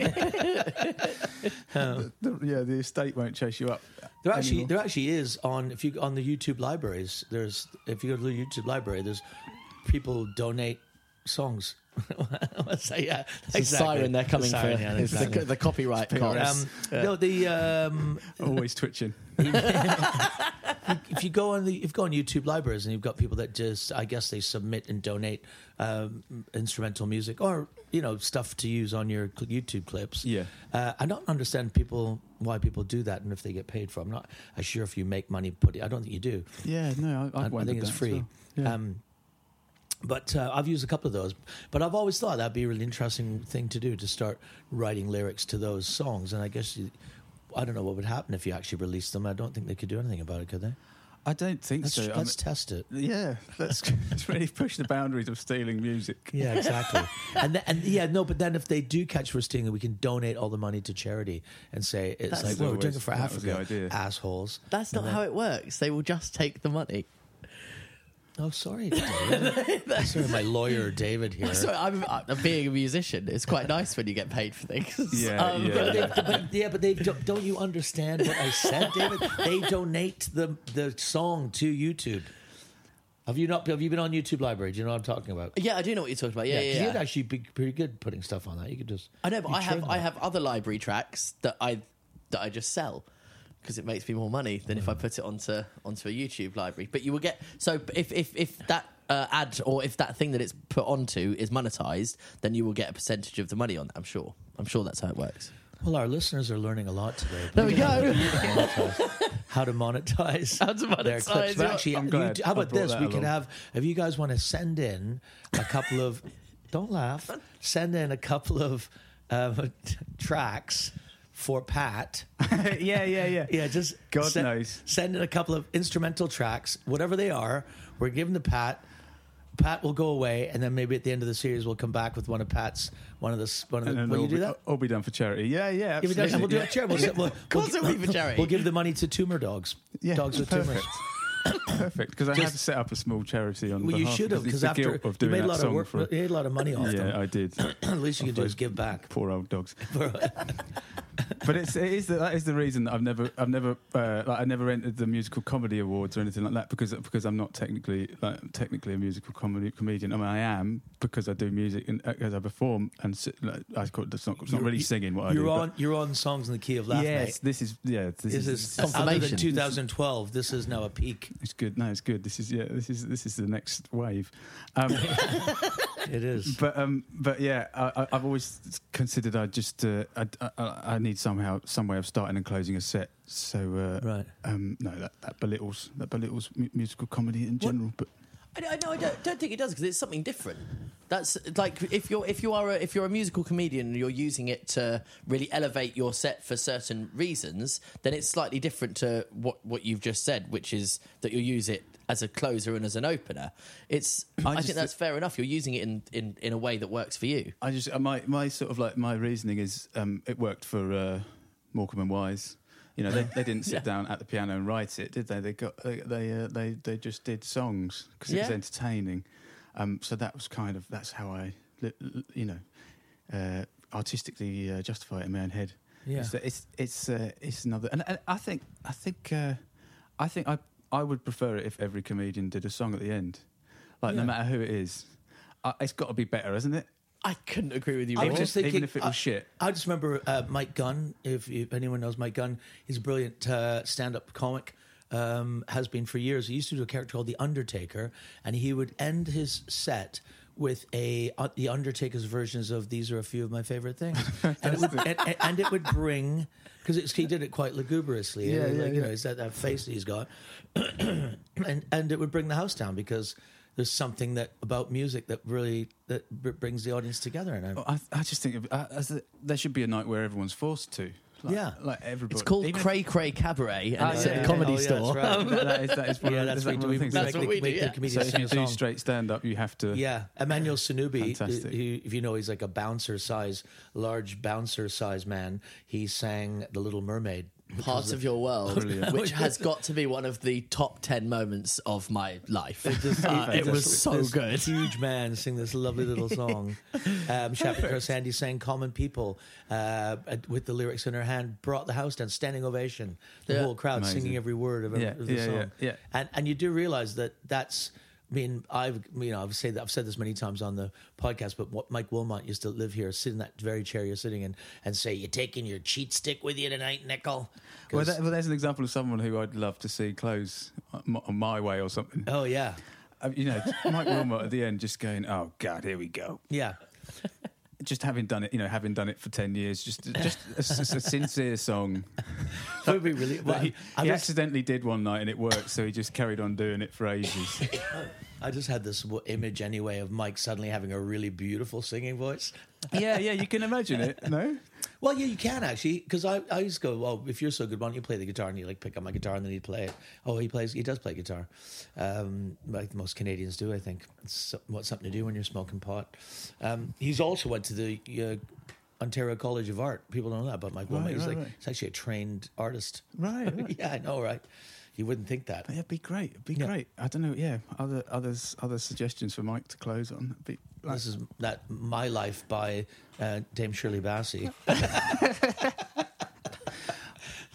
The estate won't chase you up. There actually is on the YouTube libraries. If you go to the YouTube library, there's people donate songs. It's a siren they're coming for. Yeah, exactly. the copyright cops. Always twitching. If you go on YouTube libraries and you've got people that just, I guess they submit and donate instrumental music or stuff to use on your YouTube clips. Yeah, I don't understand why people do that, and if they get paid for it. I'm not sure if you make money I don't think you do. Yeah, no, I think it's free. Well. Yeah. But I've used a couple of those. But I've always thought that'd be a really interesting thing to do, to start writing lyrics to those songs. And I guess I don't know what would happen if you actually released them. I don't think they could do anything about it, could they? I don't think so. Let's test it. Yeah, let's really push the boundaries of stealing music. Yeah, exactly. But then if they do catch for stealing, we can donate all the money to charity and say we're doing it for Africa, assholes. That's not how it works. They will just take the money. Oh, sorry, David. Sorry, my lawyer, David, here. Sorry, I'm being a musician. It's quite nice when you get paid for things. But don't you understand what I said, David? They donate the song to YouTube. Have you been on YouTube Library? Do you know what I'm talking about? Yeah, I do know what you're talking about. Yeah. 'cause you'd actually be pretty good putting stuff on that. You could just. I know, but I have other library tracks that I just sell because it makes me more money than if I put it onto a YouTube library. But you will get if that ad or if that thing that it's put onto is monetized, then you will get a percentage of the money on that. I'm sure that's how it works. Well, our listeners are learning a lot today. There we go. How to monetize their clips. But actually, how about this? We could have, if you guys want to send in a couple of, don't laugh, send in a couple of tracks for Pat. Yeah. Yeah, just God knows. Send in a couple of instrumental tracks, whatever they are. We're giving to Pat. Pat will go away, and then maybe at the end of the series, we'll come back with one of Pat's. Will you do that? All be done for charity. Yeah, absolutely. And we'll do it charity. Of course it'll be for charity. We'll give the money to tumor dogs. Yeah, dogs with tumors. Perfect, because I had to set up a small charity on behalf. You should have, because after you made a lot of work, you made a lot of money off them. Yeah, I did. At least you can do is give back. Poor old dogs. But that is the reason that I've never entered the musical comedy awards or anything like that, because I'm not technically a musical comedian. I mean, I am, because I do music and as I perform, and it's not really singing what I do. You're on Songs in the Key of Laugh. Yes, mate. This is confirmation. Other than 2012, this is now a peak. It's good. No, it's good. This is the next wave. It is. But yeah, I've always considered I need some way of starting and closing a set. So no, that belittles musical comedy in general. But I don't think it does, because it's something different. That's like if you're a musical comedian and you're using it to really elevate your set for certain reasons, then it's slightly different to what you've just said, which is that you use it as a closer and as an opener. I think that's fair enough. You're using it in a way that works for you. I just my sort of like my reasoning is it worked for Morecambe and Wise. You know, they didn't sit down at the piano and write it, did they? They just did songs because it was entertaining. So that was that's how I, artistically justify it in my own head. Yeah, it's another, and I think I would prefer it if every comedian did a song at the end, no matter who it is. It's got to be better, hasn't it? I couldn't agree with you more. Even if it was shit. I just remember Mike Gunn. If anyone knows Mike Gunn, he's a brilliant stand-up comic. Has been for years. He used to do a character called The Undertaker, and he would end his set with The Undertaker's versions of "These Are a Few of My Favorite Things," and it would bring, because he did it quite lugubriously. He's that face that he's got, and it would bring the house down, because there's something about music that brings the audience together. And I just think there should be a night where everyone's forced to. Like everybody. It's called Cray Cray Cabaret, and it's at a comedy store. That's one of the things. That's what we do. So if you do straight stand-up, you have to. Yeah, Emmanuel Sanubi, if you know, he's like a large bouncer size man. He sang The Little Mermaid. Parts of Your World, which has got to be one of the top 10 moments of my life. It was so good. Huge man sing this lovely little song. Chappell Sandy sang Common People with the lyrics in her hand, brought the house down, standing ovation. The whole crowd singing every word of the song. Yeah. And you do realise that's. I mean, I've said this many times on the podcast, but Mike Wilmot used to live here, sit in that very chair you're sitting in, and say, "You taking your cheat stick with you tonight, Nickel?" Well, there's an example of someone who I'd love to see close My Way or something. Oh yeah, Mike Wilmot at the end just going, "Oh God, here we go." Yeah. Just having done it for 10 years, just a sincere song. That would be really. Well, he accidentally did one night and it worked, so he just carried on doing it for ages. I just had this image anyway of Mike suddenly having a really beautiful singing voice. Yeah, you can imagine it, no? Well, yeah, you can actually, because I used to go, well, if you're so good, why don't you play the guitar? And you pick up my guitar and then he'd play it. Oh, he does play guitar, like most Canadians do, I think. It's something to do when you're smoking pot. He's also went to the Ontario College of Art. People don't know that about Mike Wilmot. He's actually a trained artist. Right. Yeah, I know, right? You wouldn't think that. But yeah, it'd be great. Great. I don't know. Yeah, other suggestions for Mike to close on. This is My Life by Dame Shirley Bassey.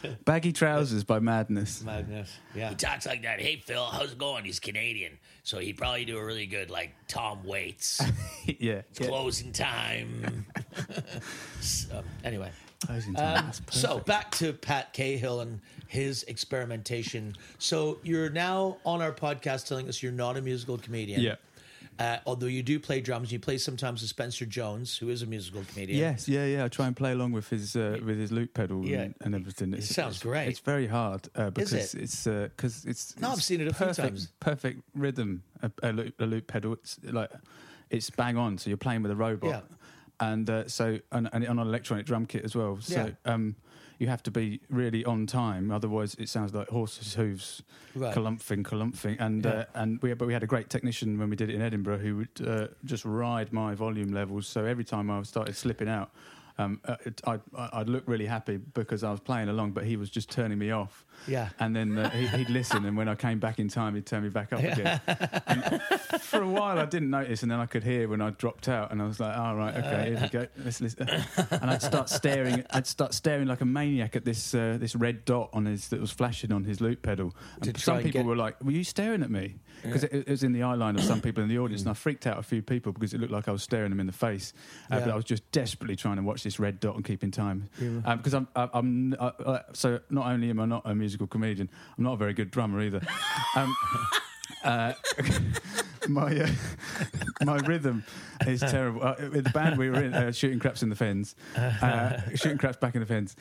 Baggy Trousers by Madness. Madness, yeah. He talks like that. Hey, Phil, how's it going? He's Canadian, so he'd probably do a really good, like, Tom Waits. Yeah. It's closing time. So, anyway. Closing time. That's So perfect. back to Pat Cahill and his experimentation. So you're now on our podcast telling us you're not a musical comedian. Yeah. Although you do play drums, you play sometimes with Spencer Jones, who is a musical comedian. Yes, yeah. I try and play along with his loop pedal and everything. It sounds great. It's very hard because Is it's No, I've seen it a few times. Perfect rhythm. A loop pedal. It's bang on. So you're playing with a robot. Yeah. And on an electronic drum kit as well. So you have to be really on time, otherwise it sounds like horses' hooves, Right. Kalumphing. And we had a great technician when we did it in Edinburgh who would just ride my volume levels. So every time I started slipping out, I'd look really happy because I was playing along, but he was just turning me off. Yeah. And then he'd listen, and when I came back in time, he'd turn me back up again. And for a while, I didn't notice, and then I could hear when I dropped out, and I was like, "Oh, right, okay, here we go. Let's listen." And I'd start staring like a maniac at this red dot that was flashing on his loop pedal. And some people were like, "Were you staring at me?" Because it was in the eye line of some people in the audience, and I freaked out a few people because it looked like I was staring them in the face. But I was just desperately trying to watch this red dot and keep in time. Because so not only am I not a musical comedian, I'm not a very good drummer either. My rhythm is terrible. With the band we were in, Shooting Craps in the Fens, Shooting Craps Back in the Fens,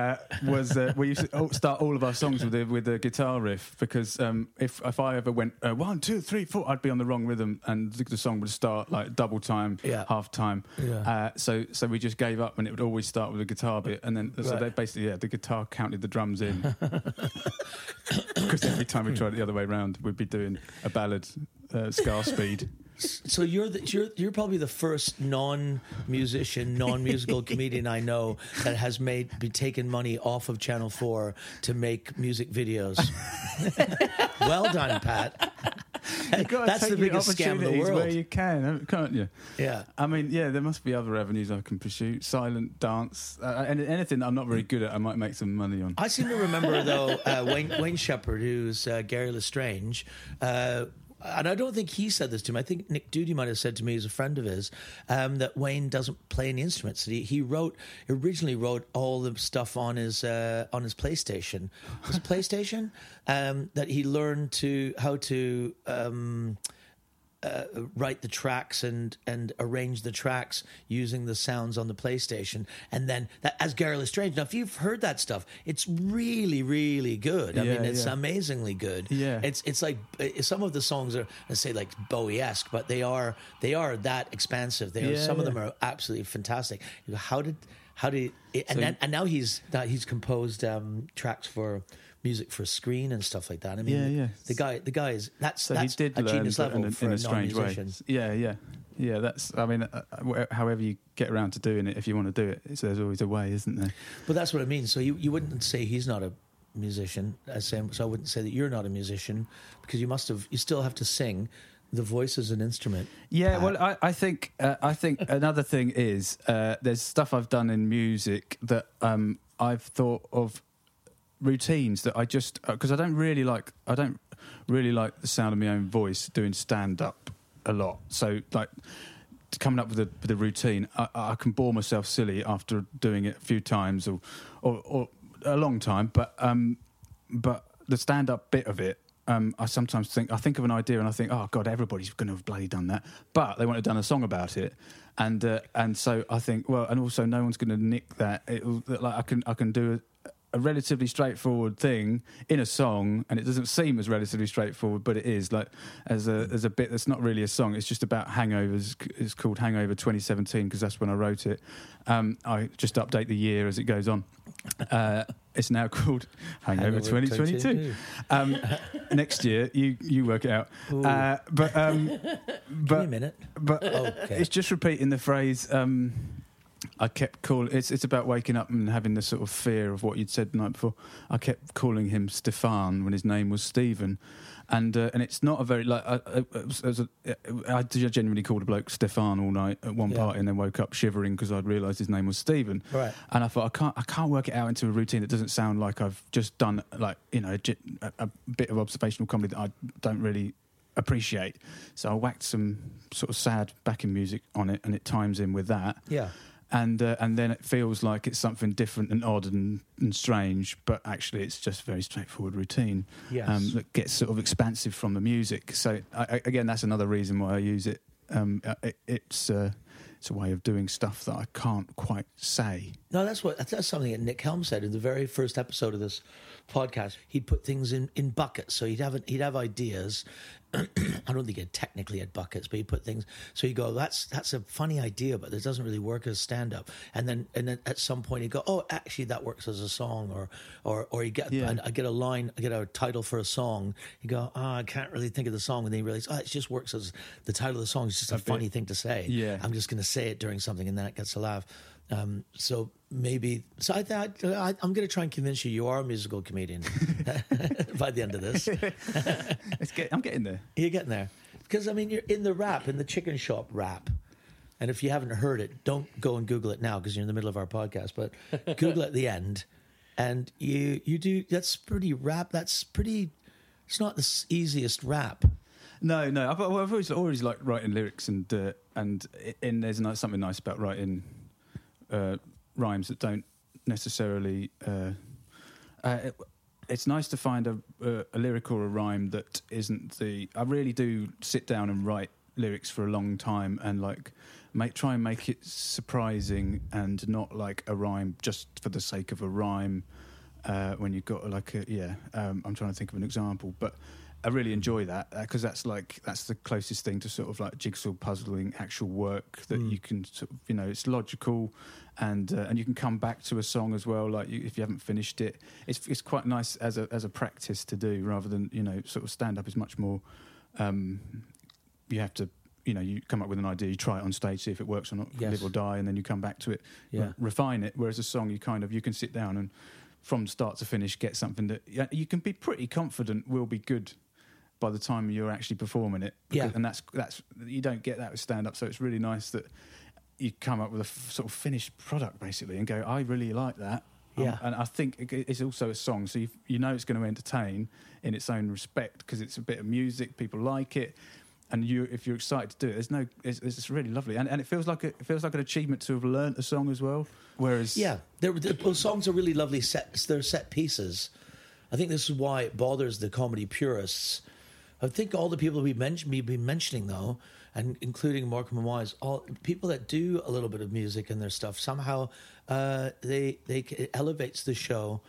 we used to start all of our songs with a guitar riff, because if I ever went 1, 2, 3, 4, I'd be on the wrong rhythm and the song would start like double time, half time. So we just gave up, and it would always start with a guitar bit, and then so they basically the guitar counted the drums in, because every time we tried it the other way around, we'd be doing a ballad. Scar Speed. So you're probably the first non-musician, non-musical comedian I know that has been taken money off of Channel 4 to make music videos. Well done, Pat. That's the biggest scam in the world. Where you can, can't you? Yeah. I mean, there must be other avenues I can pursue. Silent dance, and anything that I'm not very good at, I might make some money on. I seem to remember though Wayne Shepherd, who's Gary Lestrange. And I don't think he said this to me. I think Nick Doody might have said to me, as a friend of his, that Wayne doesn't play any instruments. He originally wrote all the stuff on his PlayStation. Was it PlayStation? That he learned how to write the tracks and arrange the tracks using the sounds on the PlayStation, and then as Gary Lestrange. Now, if you've heard that stuff, it's really, really good. I mean, it's amazingly good. Yeah, it's like some of the songs are, let's say, like Bowie-esque, but they are that expansive. Some of them are absolutely fantastic. You go, how did and now he's composed tracks for music for screen and stuff like that. I mean, the guy is that's a genius level for a non-musician. Yeah. That's. I mean, however you get around to doing it, if you want to do it, there's always a way, isn't there? But that's what I mean. So you wouldn't say he's not a musician. So I wouldn't say that you're not a musician, because you still have to sing. The voice is an instrument. Yeah, well, I think another thing is there's stuff I've done in music that I've thought of routines that I just because I don't really like the sound of my own voice doing stand up a lot. So like coming up with a routine, I can bore myself silly after doing it a few times or a long time. But the stand up bit of it. I sometimes think of an idea and I think, oh God, everybody's going to have bloody done that, but they won't have done a song about it, and so I think, well, and also no one's going to nick that. I can do a relatively straightforward thing in a song, and it doesn't seem as relatively straightforward, but it is. Like as a bit that's not really a song. It's just about hangovers. It's called Hangover 2017 because that's when I wrote it. I just update the year as it goes on. It's now called Hangover 2022. Next year, you work it out. But give me a minute. But okay. It's just repeating the phrase. I kept calling. It's about waking up and having the sort of fear of what you'd said the night before. I kept calling him Stefan when his name was Stephen, and it's not a very like. I genuinely called a bloke Stefan all night at one party, and then woke up shivering because I'd realised his name was Stephen. Right. And I thought I can't work it out into a routine that doesn't sound like I've just done like a bit of observational comedy that I don't really appreciate. So I whacked some sort of sad backing music on it, and it times in with that. Yeah. And then it feels like it's something different and odd and strange, but actually it's just a very straightforward routine. Yes. That gets sort of expansive from the music. So again, that's another reason why I use it. It's a way of doing stuff that I can't quite say. No, that's something that Nick Helm said in the very first episode of this podcast. He'd put things in buckets, so he'd have ideas. I don't think he technically had buckets, but he put things. So you go, that's a funny idea, but it doesn't really work as stand up. And then at some point you go, oh, actually that works as a song, or you get I get a line, I get a title for a song. You go, I can't really think of the song, and then you realize, it just works as the title of the song. It's just a funny thing to say. Yeah, I'm just going to say it during something, and then it gets a laugh. So maybe. So I thought I'm going to try and convince you are a musical comedian by the end of this. I'm getting there. You're getting there because I mean you're in the chicken shop rap, and if you haven't heard it, don't go and Google it now because you're in the middle of our podcast. But Google it at the end, and you do. That's pretty rap. That's pretty. It's not the easiest rap. No. I've always liked writing lyrics, and there's something nice about writing. Rhymes that don't necessarily. It's nice to find a lyric or a rhyme that isn't the. I really do sit down and write lyrics for a long time and try and make it surprising and not like a rhyme just for the sake of a rhyme. When you've got I'm trying to think of an example, but. I really enjoy that because that's the closest thing to sort of like jigsaw puzzling actual work that you can sort of, it's logical and you can come back to a song as well. Like if you haven't finished it, it's quite nice as a practice to do rather than sort of stand up is much more. You have to you come up with an idea, you try it on stage, see if it works or not, live or die, and then you come back to it, refine it. Whereas a song you can sit down and from start to finish get something that you can be pretty confident will be good. By the time you're actually performing it, and that's you don't get that with stand-up. So it's really nice that you come up with a sort of finished product basically, and go, I really like that. And I think it's also a song, so it's going to entertain in its own respect because it's a bit of music, people like it, and if you're excited to do it, it's really lovely, and it feels like an achievement to have learnt a song as well. Whereas those songs are really lovely they're set pieces. I think this is why it bothers the comedy purists. I think all the people we've been mentioning, though, and including Morecambe and Wise, all people that do a little bit of music in their stuff, somehow it elevates the show.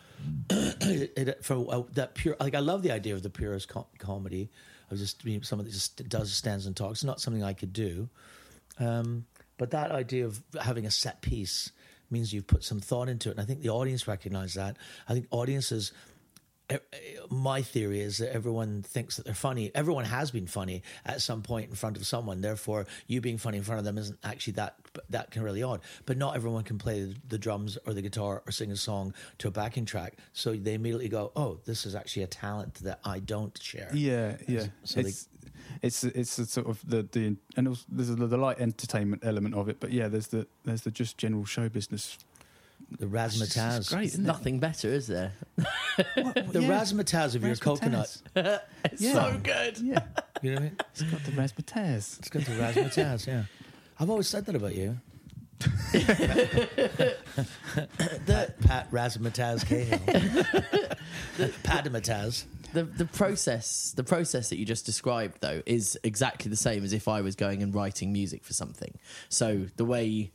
That pure, I love the idea of the purist comedy. Of just being someone that just does stands and talks. It's not something I could do, but that idea of having a set piece means you've put some thought into it, and I think the audience recognize that. I think audiences. My theory is that everyone thinks that they're funny. Everyone has been funny at some point in front of someone. Therefore, you being funny in front of them isn't actually that really odd. But not everyone can play the drums or the guitar or sing a song to a backing track. So they immediately go, "Oh, this is actually a talent that I don't share." Yeah. So it's a sort of the and also there's the light entertainment element of it. But there's the just general show business. The razzmatazz. It's great, isn't Nothing better, is there? The razzmatazz of your coconut. It's so good. Yeah. You know what I mean? It's got the razzmatazz. It's got the razzmatazz, yeah. I've always said that about you. Pat Razzmatazz Cahill. Padamatazz. The process that you just described, though, is exactly the same as if I was going and writing music for something. So the way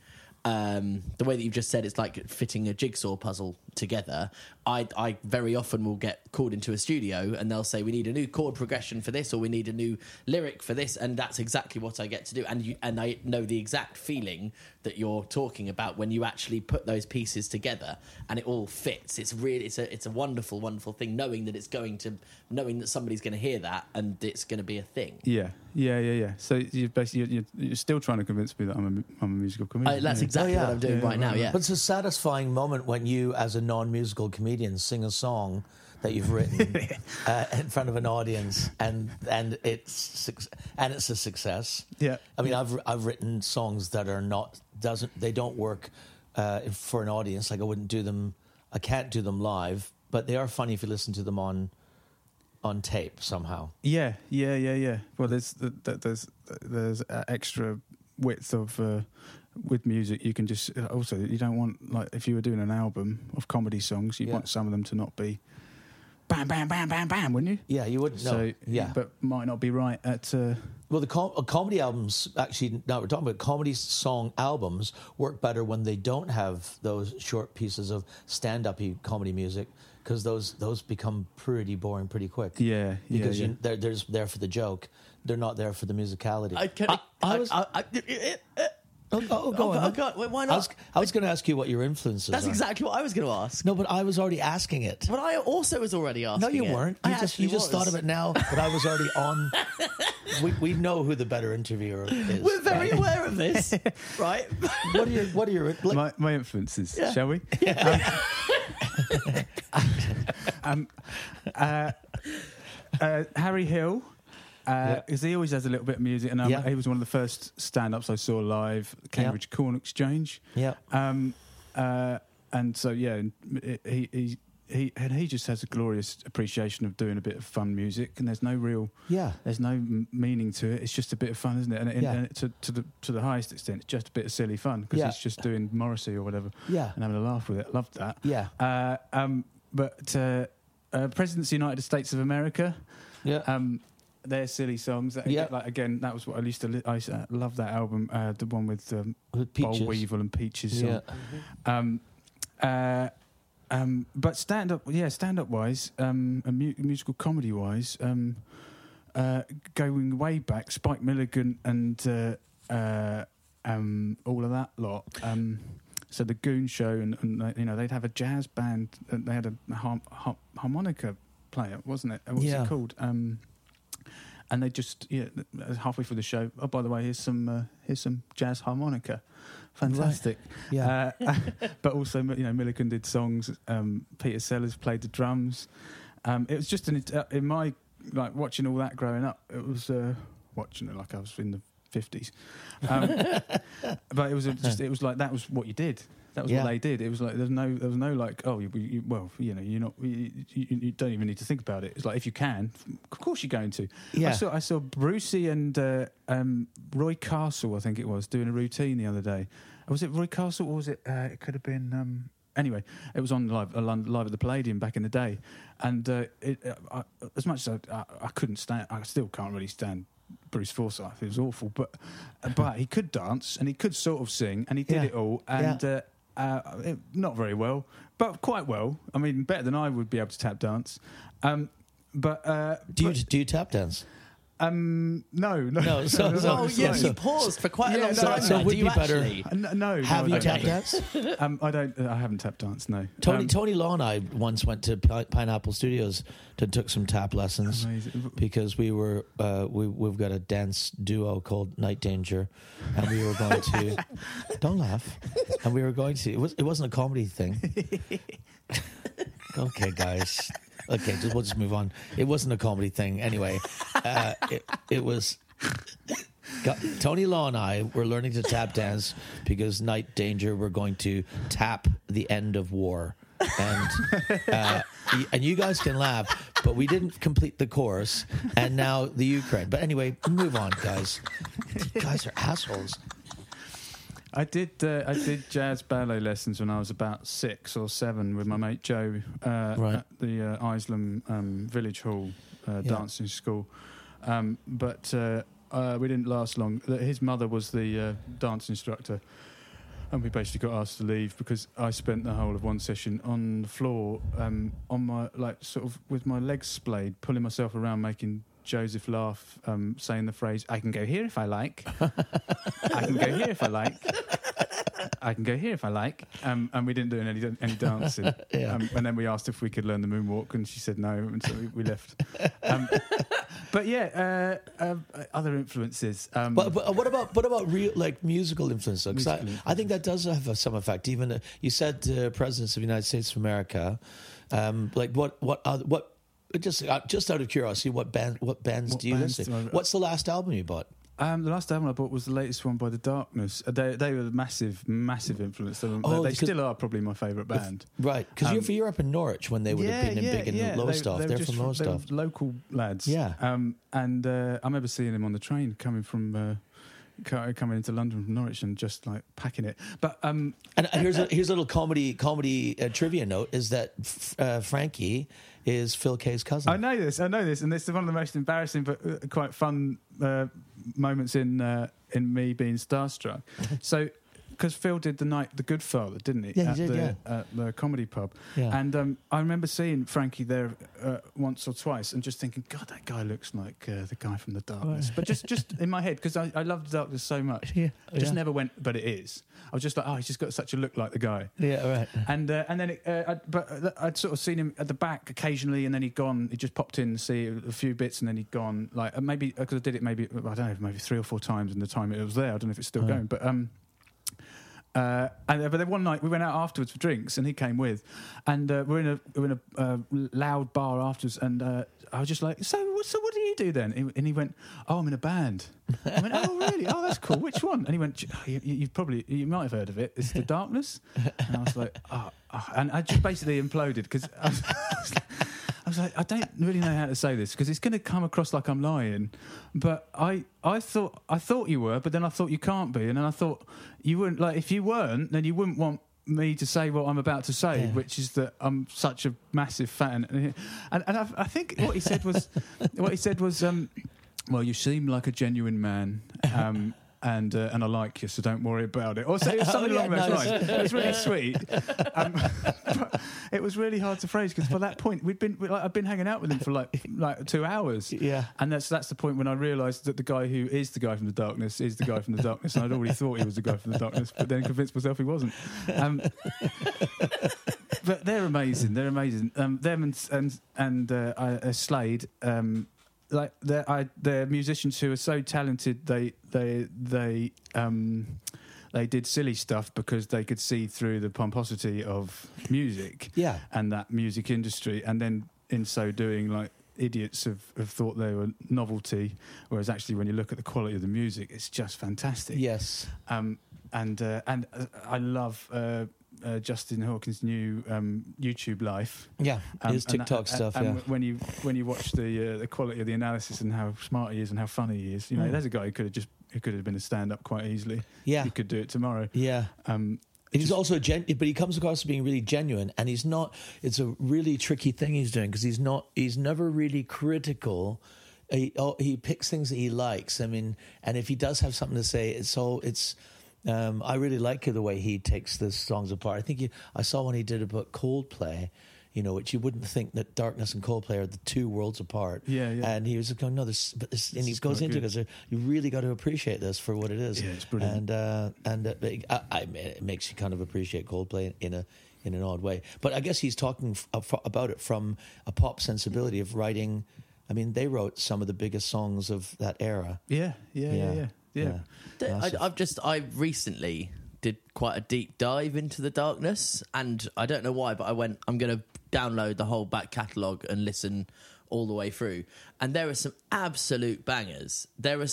that you've just said, it's like fitting a jigsaw puzzle together. I very often will get called into a studio and they'll say we need a new chord progression for this, or we need a new lyric for this, and that's exactly what I get to do. And I know the exact feeling that you're talking about when you actually put those pieces together and it all fits. It's really it's a wonderful, wonderful thing knowing that somebody's going to hear that and it's going to be a thing. Yeah. So you're basically you're still trying to convince me that I'm a musical comedian. That's exactly what I'm doing right now. Yeah, but it's a satisfying moment when you, as a non-musical comedian, sing a song that you've written in front of an audience, and it's a success. Yeah, I mean, I've written songs that don't work for an audience. Like I can't do them live, but they are funny if you listen to them on tape somehow. Yeah. Well, there's extra width of with music. You can just also, you don't want, like, if you were doing an album of comedy songs, you want some of them to not be bam, bam, bam, bam, bam, wouldn't you? Yeah, you would. So, but might not be right at. Well, the comedy albums, actually, now we're talking about comedy song albums, work better when they don't have those short pieces of stand-up-y comedy music, because those become pretty boring pretty quick. Yeah, because they're there for the joke. They're not there for the musicality. Go on. Why not? I was going to ask you what your influences are. That's exactly what I was going to ask. No, but I was already asking it. But I also was already asking. No, you weren't. You just thought of it now, but I was already on. We know who the better interviewer is. We're very aware of this, right? What are your my influences? Yeah. Shall we? Harry Hill. Because he always has a little bit of music, and he was one of the first stand-ups I saw live, Cambridge Corn Exchange. Yeah. And so he just has a glorious appreciation of doing a bit of fun music, and there's no meaning to it. It's just a bit of fun, isn't it? And to the highest extent, it's just a bit of silly fun, because it's just doing Morrissey or whatever, and having a laugh with it. Loved that. Yeah. But Presidents of the United States of America. Yeah. They're silly songs. Like, again, that was what I used to. I love that album, the one with Boll Weevil and Peaches. Song. Yeah. But stand up wise, musical comedy wise, going way back, Spike Milligan and all of that lot. So the Goon Show, and they'd have a jazz band, and they had a harmonica player, wasn't it? What's it called? And they just halfway through the show. Oh, by the way, here's some jazz harmonica, fantastic. Right. Yeah. But also, Milligan did songs. Peter Sellers played the drums. It was just in my watching all that growing up. It was watching it like I was in the 50s. But it was like that was what you did. That was what they did. It was like there was no like, oh, you're not, you don't even need to think about it. It's like, if you can, of course you're going to. Yeah. I saw Brucey and Roy Castle, I think it was, doing a routine the other day. Was it Roy Castle, or was it? It could have been. Anyway, it was on live at the Palladium back in the day, and as much as I couldn't stand, I still can't really stand Bruce Forsyth. It was awful, but he could dance and he could sort of sing, and he did it all, and. Not very well, but quite well. I mean, better than I would be able to tap dance. Do you tap dance? No. You paused for quite a long time. So it would be better. No. Have you tap danced? I haven't tap danced. No. Tony Law and I once went to Pineapple Studios and took some tap lessons. Amazing. Because we were we've got a dance duo called Night Danger, and we were going to don't laugh, and we were going to it wasn't a comedy thing. Okay, guys. Okay, we'll just move on. It wasn't a comedy thing. Anyway, it was... Tony Law and I were learning to tap dance because Night Danger were going to tap the end of war. And you guys can laugh, but we didn't complete the course, and now the Ukraine. But anyway, move on, guys. You guys are assholes. I did jazz ballet lessons when I was about 6 or 7 with my mate Joe at the Isleham Village Hall dancing school. But we didn't last long. His mother was the dance instructor. And we basically got asked to leave because I spent the whole of one session on the floor, on my sort of with my legs splayed, pulling myself around, making Joseph laugh, saying the phrase, "I can go here if I like." I can go here if I like. I can go here if I like. And we didn't do any dancing. And then we asked if we could learn the moonwalk, and she said no, and so we left. But yeah, other influences. But what about real musical influence? Because I think that does have some effect. Even you said presidents of the United States of America. Just out of curiosity, what bands do you listen to? What's the last album you bought? The last album I bought was the latest one by The Darkness. They were a massive influence. They still are probably my favourite band. Right, because you're up in Norwich when they would have been big in Lowestoft. They're from Lowestoft. They were local lads. Yeah. And I remember seeing them on the train coming into London from Norwich and just like packing it. But and here's a little comedy trivia note: is that Frankie is Phil K's cousin. I know this, and this is one of the most embarrassing but quite fun moments in me being starstruck. So, because Phil did The Good Father, didn't he? Yeah, he did. At the comedy pub. Yeah. And I remember seeing Frankie there once or twice and just thinking, God, that guy looks like the guy from The Darkness. But just in my head, because I love The Darkness so much. Yeah. Just never went, but it is. I was just like, he's just got such a look like the guy. Yeah, right. And then I'd sort of seen him at the back occasionally, and then he'd gone. He just popped in to see a few bits, and then he'd gone. Like maybe because I did it maybe 3 or 4 times in the time it was there. I don't know if it's still going, but. But then one night we went out afterwards for drinks, and he came with, and we're in a loud bar afterwards, and I was just like, so what do you do then? And he went, "Oh, I'm in a band." I went, "Oh, really? Oh, that's cool. Which one?" And he went, "You might have heard of it. It's The Darkness." And I was like, "Oh," and I just basically imploded because I was like, I don't really know how to say this because it's going to come across like I'm lying, but I thought you were, but then I thought you can't be, and then I thought you wouldn't. Like, if you weren't, then you wouldn't want me to say what I'm about to say, which is that I'm such a massive fan. And I think what he said was, well, you seem like a genuine man. And I like you, so don't worry about it. Or something along those lines. It was really sweet. But it was really hard to phrase because by that point I'd been hanging out with him for like 2 hours. Yeah. And that's the point when I realised that the guy who is the guy from The Darkness is the guy from The Darkness, and I'd already thought he was the guy from The Darkness, but then convinced myself he wasn't. But they're amazing. They're amazing. Them and Slade. They're musicians who are so talented. They did silly stuff because they could see through the pomposity of music, and that music industry, and then in so doing, like idiots have thought they were novelty, whereas actually when you look at the quality of the music, it's just fantastic. Yes, and I love. Justin Hawkins' new YouTube life, his TikTok stuff. And when you watch the quality of the analysis and how smart he is and how funny he is, there's a guy who could have been a stand-up quite easily. Yeah, he could do it tomorrow. Yeah. He's also but he comes across as being really genuine, and he's not. It's a really tricky thing he's doing because he's never really critical. He picks things that he likes. I mean, and if he does have something to say, it's. I really like the way he takes the songs apart. I think I saw one he did about Coldplay, which you wouldn't think that Darkness and Coldplay are the two worlds apart. Yeah. And he was going, no, this, and he goes into it because you really got to appreciate this for what it is. Yeah, it's brilliant. And it makes you kind of appreciate Coldplay in an odd way. But I guess he's talking about it from a pop sensibility of writing. I mean, they wrote some of the biggest songs of that era. Yeah. I recently did quite a deep dive into The Darkness, and I don't know why, but I'm going to download the whole back catalogue and listen all the way through. And there are some absolute bangers.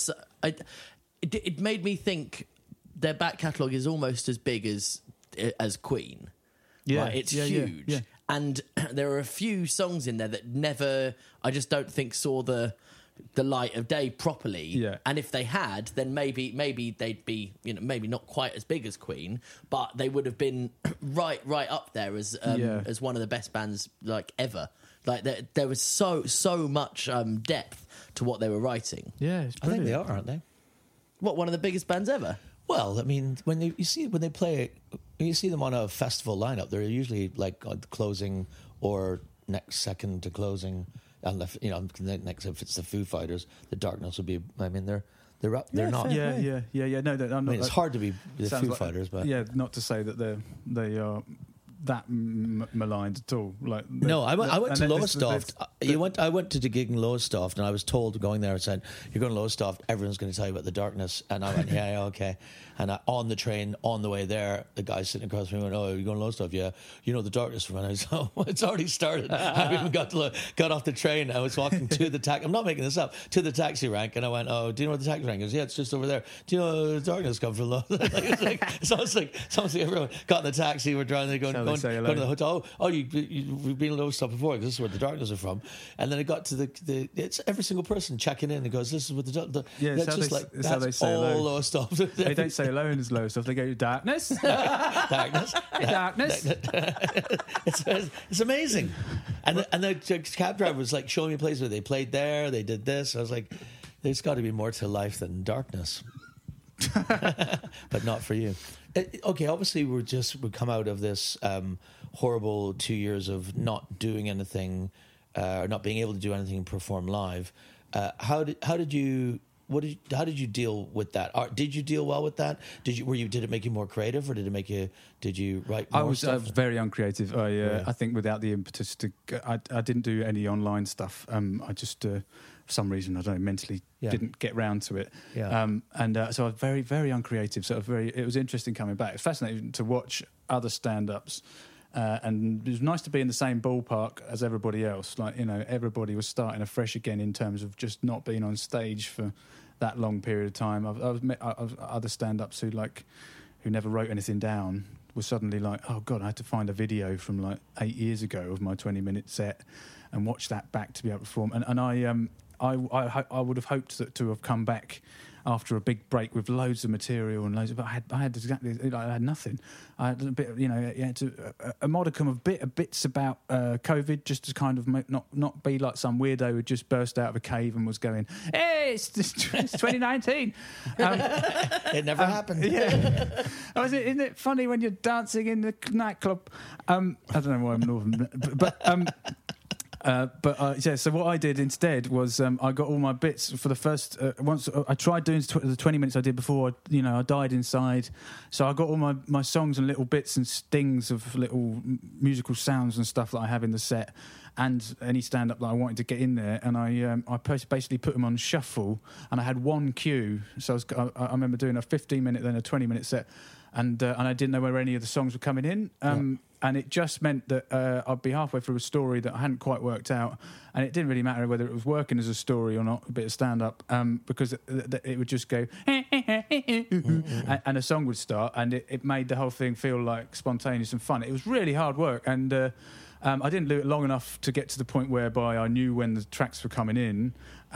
It made me think their back catalogue is almost as big as Queen. Yeah, right? It's huge. Yeah. And there are a few songs in there that I just don't think saw the light of day properly. Yeah. And if they had, then maybe they'd be, maybe not quite as big as Queen, but they would have been right up there as one of the best bands like ever. Like there was so much depth to what they were writing. Yeah, it's I think they are, aren't they? What, one of the biggest bands ever? Well, I mean, when you see them on a festival lineup, they're usually like on the closing or next second to closing. And next, if it's the Foo Fighters, the Darkness will be. I mean, they're not. Yeah. No, I'm not. It's hard to be the Foo Fighters, but not to say that they are that maligned at all. Like no, I went to Lowestoft. I went to the gig in Lowestoft, and I was told going there and said, "You're going to Lowestoft. Everyone's going to tell you about the Darkness." And I went, "Yeah, okay." And on the train on the way there, the guy sitting across from me went, "Oh, you're going to Lowestoft? Yeah, you know the Darkness from." And I said, "Oh, it's already started." I haven't even got off the train. I was walking to the taxi. I'm not making this up. To the taxi rank, and I went, "Oh, do you know what the taxi rank is?" "Yeah, it's just over there." "Do you know the Darkness come from Lowestoft?" It's almost like everyone got in the taxi. We're driving. They're going to the hotel. Oh, you've been in Lowestoft before because this is where the Darkness are from. And then it got to it's every single person checking in and goes, "This is what the that's how they say all hello. Lowestoft." They don't say hello in Lowestoft. They go, "Darkness, darkness, darkness." It's amazing. And the cab driver was like showing me places where they played there, they did this. I was like, there's got to be more to life than darkness. But not for you. Okay, obviously we come out of this horrible 2 years of not doing anything, or not being able to do anything and perform live. How did you deal with that? Did you deal well with that? Did it make you more creative, or did you write more I was stuff? very uncreative. I think without the impetus I didn't do any online stuff. I just for some reason, I don't know, mentally didn't get round to it. Yeah. So I was very, very uncreative. It was interesting coming back. It's fascinating to watch other stand-ups. And it was nice to be in the same ballpark as everybody else. Like, everybody was starting afresh again in terms of just not being on stage for that long period of time. I've met other stand-ups who never wrote anything down was suddenly like, oh God, I had to find a video from like 8 years ago of my 20-minute set and watch that back to be able to perform. And I would have hoped to have come back after a big break with loads of material and loads of. But I had nothing. I had a bit, a modicum of bits about COVID, just to kind of not be like some weirdo who just burst out of a cave and was going, "Hey, it's 2019." It never happened. Yeah. Isn't it funny when you're dancing in the nightclub? I don't know why I'm Northern, so what I did instead was I got all my bits for the first once I tried doing the 20 minutes I did before I died inside, so I got all my songs and little bits and stings of little musical sounds and stuff that I have in the set and any stand-up that I wanted to get in there, and I basically put them on shuffle, and I had one cue, so I remember doing a 15-minute then a 20-minute set, and I didn't know where any of the songs were coming in. And it just meant that I'd be halfway through a story that I hadn't quite worked out, and it didn't really matter whether it was working as a story or not, a bit of stand-up, because it would just go, and a song would start, and it made the whole thing feel like spontaneous and fun. It was really hard work, and I didn't do it long enough to get to the point whereby I knew when the tracks were coming in,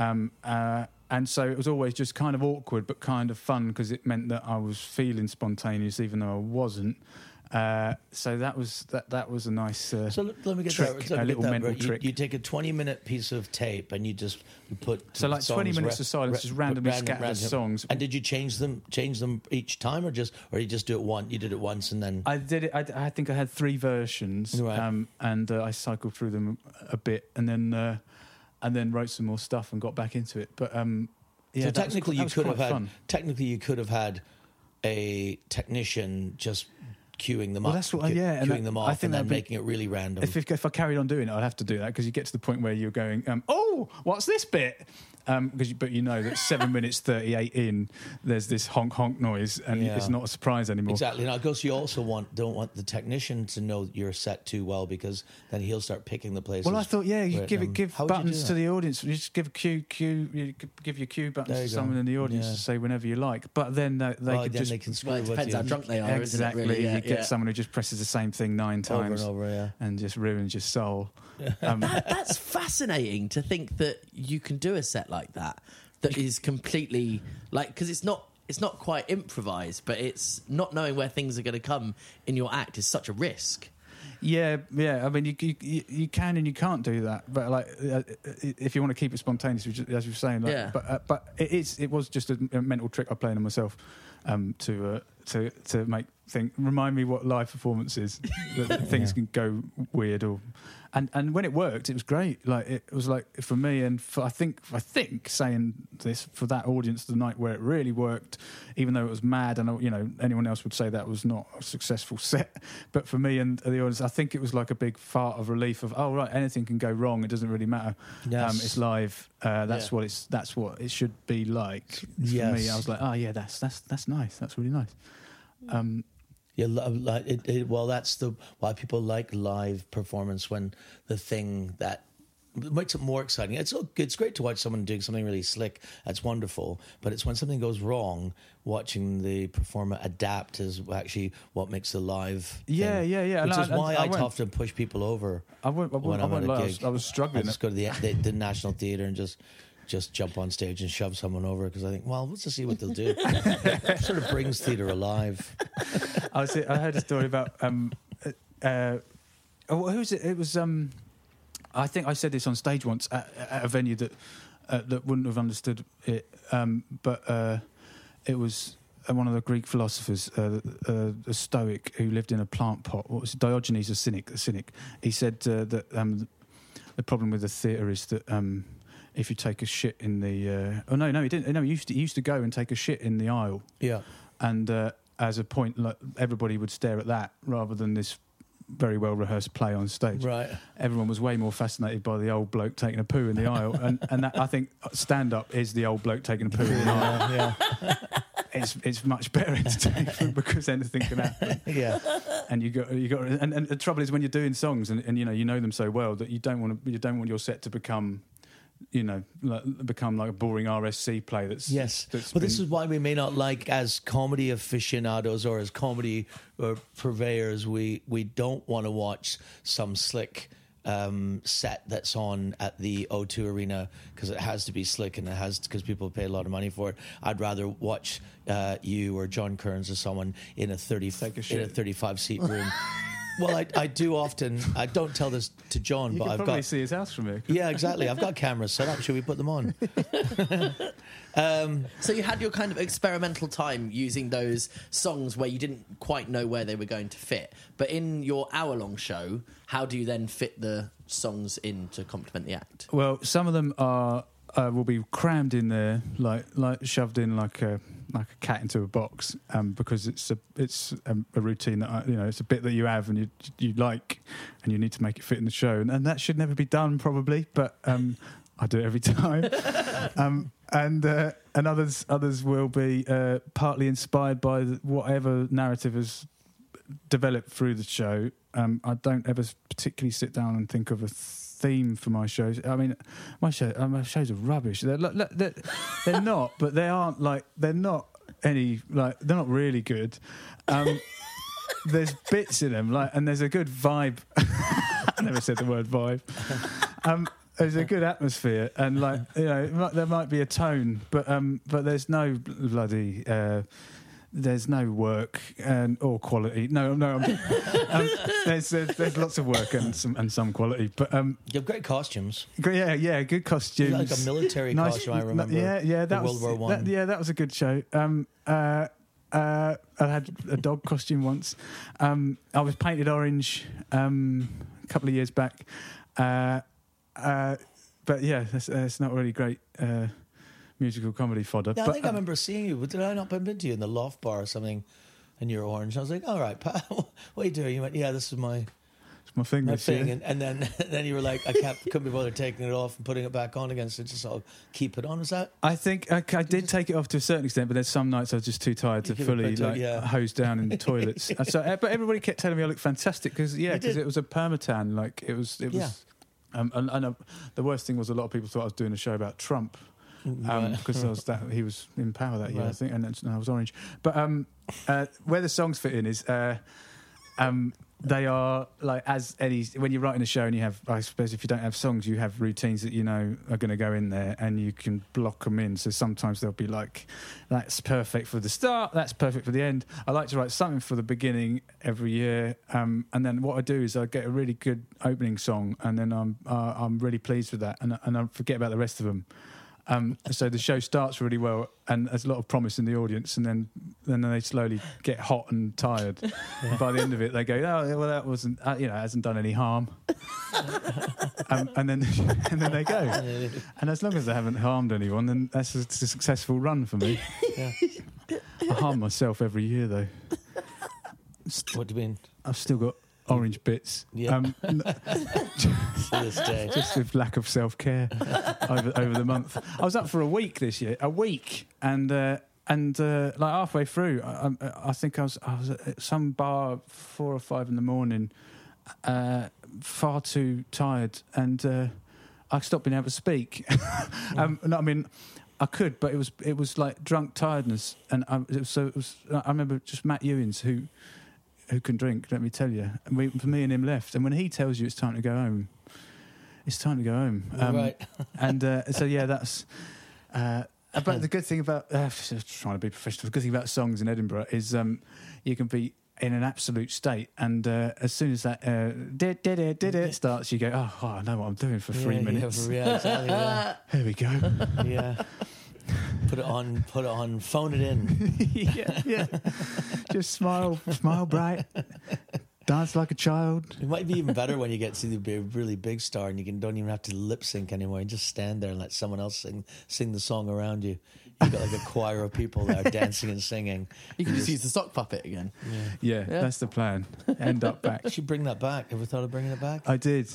and so it was always just kind of awkward but kind of fun, because it meant that I was feeling spontaneous even though I wasn't. So that was a nice so let me get trick, that, a little mental trick. You take a 20-minute piece of tape and you put so like 20 minutes of silence, just randomly scattered songs. And did you change them each time, or you just do it once? You did it once and then I did it. I think I had 3 versions, right. And I cycled through them a bit, and then wrote some more stuff and got back into it. But so technically you could have had a technician just queuing them up. That's what, queuing them off, and then making it really random. If I carried on doing it, I'd have to do that, because you get to the point where you're going, oh, what's this bit? But you know that 7 minutes 38 in, there's this honk honk noise, and it's not a surprise anymore. Exactly. Now, of course, you also don't want the technician to know your set too well, because then he'll start picking the places. Well, I thought, you give buttons to the audience. You just give you give your cue buttons to someone in the audience to say whenever you like. But then they can screw. Well, it depends how drunk they are. Exactly. Isn't it, really? You get someone who just presses the same thing 9 times over and over, and just ruins your soul. That's fascinating to think that you can do a set like that is completely because it's not quite improvised, but it's not knowing where things are going to come in your act is such a risk. Yeah. I mean, you can and you can't do that, but like if you want to keep it spontaneous, as you were saying. Like, Yeah. But it was just a mental trick I played on myself to make remind me what live performance is. That things can go weird and when it worked, it was great. Like it was like for me and I think saying this for that audience the night where it really worked, even though it was mad and anyone else would say that was not a successful set, but for me and the audience, I think it was like a big fart of relief of anything can go wrong. It doesn't really matter. Yes. It's live. That's what it should be like. Yes. For me, I was like, that's nice. That's really nice. Well, that's why people like live performance, when the thing that makes it more exciting. It's great to watch someone doing something really slick. That's wonderful. But it's when something goes wrong, watching the performer adapt is actually what makes the live thing. Yeah. Which is why I often push people over. I won't lie, I was struggling. I just go to the National Theatre and just jump on stage and shove someone over, because I think, well, let's just see what they'll do. It sort of brings theatre alive. I heard a story about who was it? It was I think I said this on stage once at a venue that wouldn't have understood it, but it was one of the Greek philosophers, a Stoic who lived in a plant pot. What was it? Diogenes, a cynic. He said that the problem with the theatre is that if you take a shit in the he didn't. No, he used to go and take a shit in the aisle. Yeah, and as a point, like, everybody would stare at that rather than this very well rehearsed play on stage. Right. Everyone was way more fascinated by the old bloke taking a poo in the aisle, and that, I think stand up is the old bloke taking a poo in the aisle. Yeah. It's much better entertainment because anything can happen. Yeah. And you got and the trouble is when you're doing songs and you know them so well that you don't want your set to become like a boring RSC play. This is why we may not like, as comedy aficionados or as comedy purveyors, we don't want to watch some slick set that's on at the O2 Arena, because it has to be slick and because people pay a lot of money for it. I'd rather watch you or John Kearns or someone in a 35 seat room. Well, I do often. I don't tell this to John, but I've probably see his house from here. Yeah, exactly. I've got cameras set up. Should we put them on? So you had your kind of experimental time using those songs where you didn't quite know where they were going to fit. But in your hour-long show, how do you then fit the songs in to complement the act? Well, some of them will be crammed in there, like shoved in like a cat into a box, because it's a routine that it's a bit that you have and you like, and you need to make it fit in the show, and that should never be done probably, but I do it every time. And others will be partly inspired by whatever narrative has developed through the show. I don't ever particularly sit down and think of a theme for my shows. I mean, my shows are rubbish. They're not, but they aren't like they're not they're not really good. There's bits in them, and there's a good vibe. I never said the word vibe. There's a good atmosphere, and there might be a tone, but there's no bloody. There's no work or quality. No. There's lots of work and some quality, but you have great costumes. Yeah, good costumes. Like a military costume, I remember. Yeah, that was World War I. That was a good show. I had a dog costume once. I was painted orange a couple of years back, but yeah, that's not really great. Musical comedy fodder. Yeah, I think I remember seeing you. Did I not bump into you in the Loft Bar or something? And you're orange. I was like, all right, pal, what are you doing? You went, yeah, this is my thing. My thing. And then you were like, couldn't be bothered taking it off and putting it back on again, so just sort of keep it on. Was that? I think I did take it off to a certain extent, but there's some nights I was just too tired to fully hose down in the toilets. But everybody kept telling me I looked fantastic because it was a permatan. Like it was. Yeah. And the worst thing was a lot of people thought I was doing a show about Trump. Because he was in power that year, right. I think, and I was orange. But where the songs fit in is They are like, as any, when you're writing a show and you have, I suppose if you don't have songs, you have routines that you know are going to go in there and you can block them in. So sometimes they'll be like, that's perfect for the start, that's perfect for the end. I like to write something for the beginning every year. And then what I do is I get a really good opening song and then I'm really pleased with that and I forget about the rest of them. So the show starts really well and there's a lot of promise in the audience and then they slowly get hot and tired. And by the end of it they go, oh well, that wasn't hasn't done any harm. and then they go. And as long as they haven't harmed anyone, then that's a successful run for me. Yeah. I harm myself every year though. What do you mean? I've still got orange bits. Yeah. To this day. Just with lack of self-care over the month. I was up for a week this year. And like halfway through, I think I was at some bar 4 or 5 in the morning, far too tired, and I stopped being able to speak. I mean, I could, but it was like drunk tiredness, and I remember just Matt Ewins who can drink, let me tell you. And me and him left. And when he tells you it's time to go home, it's time to go home. Right. And so, yeah, that's... but the good thing about... just trying to be professional. The good thing about songs in Edinburgh is you can be in an absolute state. And as soon as that it starts, you go, oh, I know what I'm doing for 3 minutes. Yeah, exactly. Yeah. Here we go. Yeah. Put it on, phone it in. yeah. Just smile bright, dance like a child. It might be even better when you get to be a really big star and you don't even have to lip sync anymore. You just stand there and let someone else sing the song around you. You've got like a choir of people there dancing and singing. You can just use the sock puppet again. Yeah, that's the plan. End up back. You should bring that back. Ever thought of bringing it back? I did.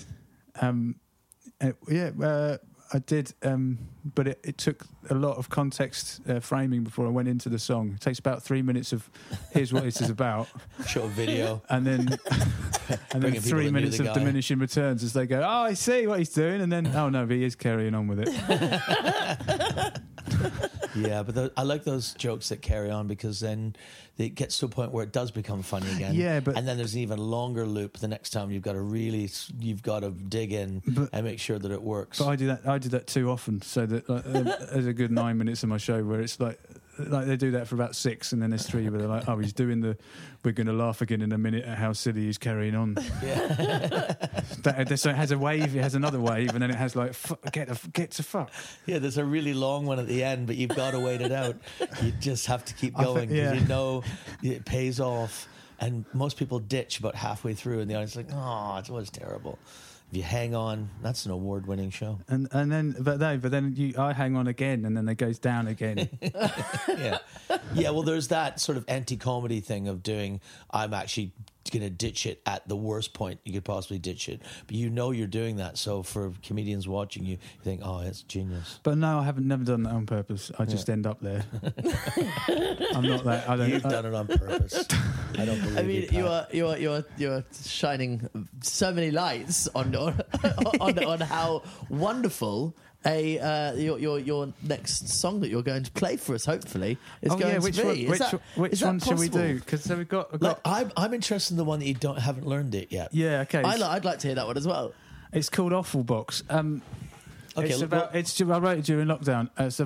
I did, but it took a lot of context framing before I went into the song. It takes about 3 minutes of here's what this is about. Show a video. And then 3 minutes of diminishing returns as they go, oh, I see what he's doing. And then, oh no, but he is carrying on with it. Yeah, but I like those jokes that carry on because then it gets to a point where it does become funny again. Yeah, and then there's an even longer loop the next time. You've got to dig in and make sure that it works. But I do that too often, so that there's a good 9 minutes of my show where it's like they do that for about 6, and then there's 3 where they're like, oh, he's doing we're going to laugh again in a minute at how silly he's carrying on. Yeah. So it has a wave, it has another wave, and then it has like get to fuck. Yeah, there's a really long one at the end, but you've got to wait it out. You just have to keep going because you know it pays off. And most people ditch about halfway through, and the audience is like, oh, it was terrible. If you hang on, that's an award-winning show. And then I hang on again, and then it goes down again. Yeah. Well, there's that sort of anti-comedy thing of doing. I'm actually going to ditch it at the worst point you could possibly ditch it, but you know you're doing that. So for comedians watching you, you think, oh, it's genius. But no, I haven't never done that on purpose. I just end up there. I'm not that. You've done it on purpose. I don't believe. I mean, you are shining so many lights on how wonderful your next song that you're going to play for us, hopefully, is going to be. Which one should we do? Because we've got. I'm interested in the one that you haven't learned it yet. Yeah, okay. I'd like to hear that one as well. It's called Offal Box. Okay, I wrote it during lockdown.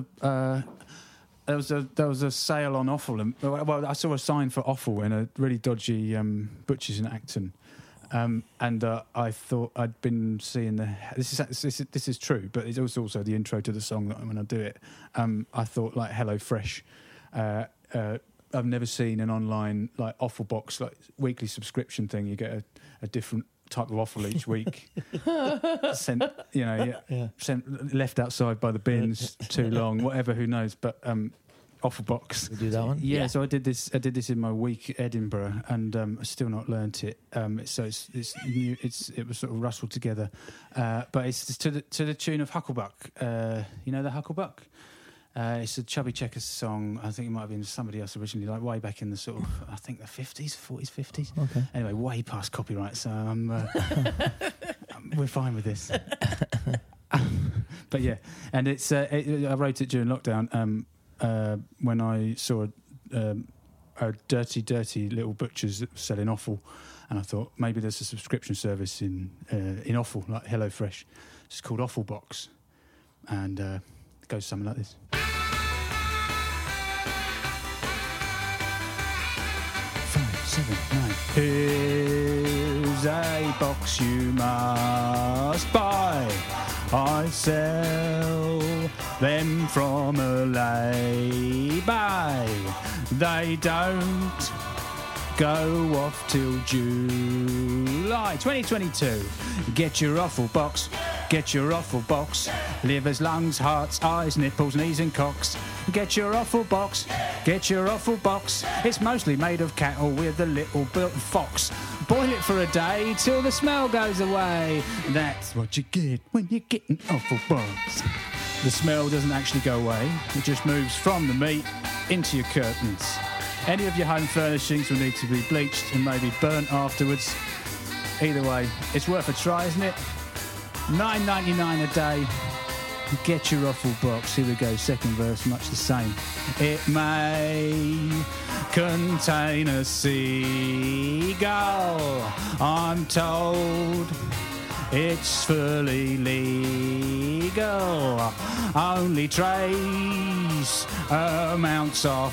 There was a sale on Offal, and I saw a sign for Offal in a really dodgy butcher's in Acton. And I thought I'd been seeing this is true, but it's also the intro to the song that when I do it. I thought like HelloFresh. I've never seen an online like Offal Box like weekly subscription thing. You get a different type of offal each week, sent sent left outside by the bins too long, whatever. Who knows? But Offal Box. We do that one. Yeah, so I did this in my week at Edinburgh, and I've still not learnt it. So it's new. It was sort of rustled together, but it's to the tune of Hucklebuck. You know the Hucklebuck. It's a Chubby Checkers song. I think it might have been somebody else originally, like way back in the sort of, I think the 40s, 50s. Okay. Anyway, way past copyright, so we're fine with this. But yeah, and I wrote it during lockdown when I saw a dirty little butcher's that was selling offal, And I thought maybe there's a subscription service in Offal, like HelloFresh. It's called Offal Box, and it goes something like this. 5, 7, 9. Here's a box you must buy. I sell them from a lay-by. They don't go off till July 2022. Get your Offal Box. Get your Offal Box. Livers, lungs, hearts, eyes, nipples, knees and cocks. Get your Offal Box. Get your Offal Box. It's mostly made of cattle with a little built fox. Boil it for a day till the smell goes away. That's what you get when you get an Offal Box. The smell doesn't actually go away. It just moves from the meat into your curtains. Any of your home furnishings will need to be bleached and maybe burnt afterwards. Either way, it's worth a try, isn't it? $9.99 a day. Get your Offal Box. Here we go, second verse, much the same. It may contain a seagull. I'm told it's fully legal. Only trace amounts of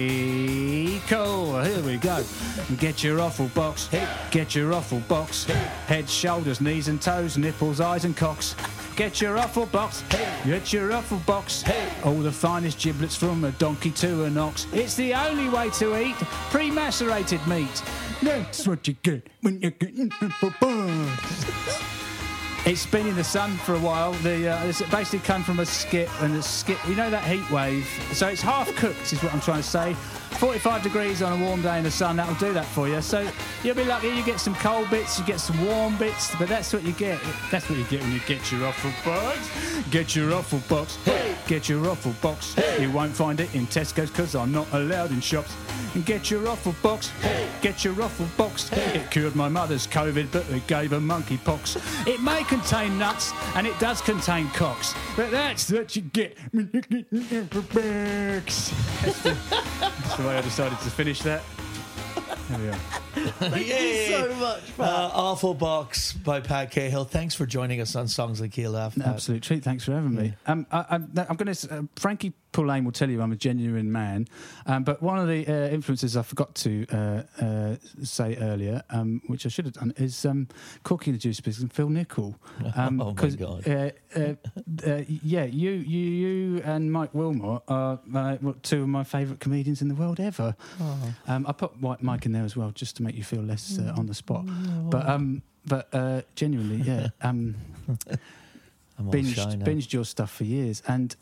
fecal. Here we go. Get your Offal Box. Get your Offal Box. Head, shoulders, knees and toes, nipples, eyes and cocks. Get your Offal Box. Get your Offal Box. All the finest giblets from a donkey to an ox. It's the only way to eat pre-macerated meat. That's what you get when you get an Offal Box. It's been in the sun for a while. It's basically come from a skip, and the skip, you know that heat wave? So it's half cooked, is what I'm trying to say. 45 degrees on a warm day in the sun, that'll do that for you. So you'll be lucky, you get some cold bits, you get some warm bits, but that's what you get. That's what you get when you get your Offal Box. Get your Offal Box. Get your Offal Box. You won't find it in Tesco's because I'm not allowed in shops. Get your Offal Box. Get your Offal Box. It cured my mother's COVID, but it gave her monkeypox. It may contain nuts, and it does contain cocks, but that's what you get when you get an Offal Box. That's the way I decided to finish that. There we are. Thank you so much, Pat. Offal Box by Pat Cahill. Thanks for joining us on Songs Like You Laugh. Absolute treat. Thanks for having me. I'm going to. Frankie Pauline will tell you I'm a genuine man, but one of the influences I forgot to say earlier, which I should have done, is Corky and the Juice Pigs and Phil Nicol. Oh my God! You and Mike Wilmore are two of my favourite comedians in the world ever. I put White Mike in there as well, just to make you feel less on the spot. But genuinely, yeah. Binged your stuff for years, and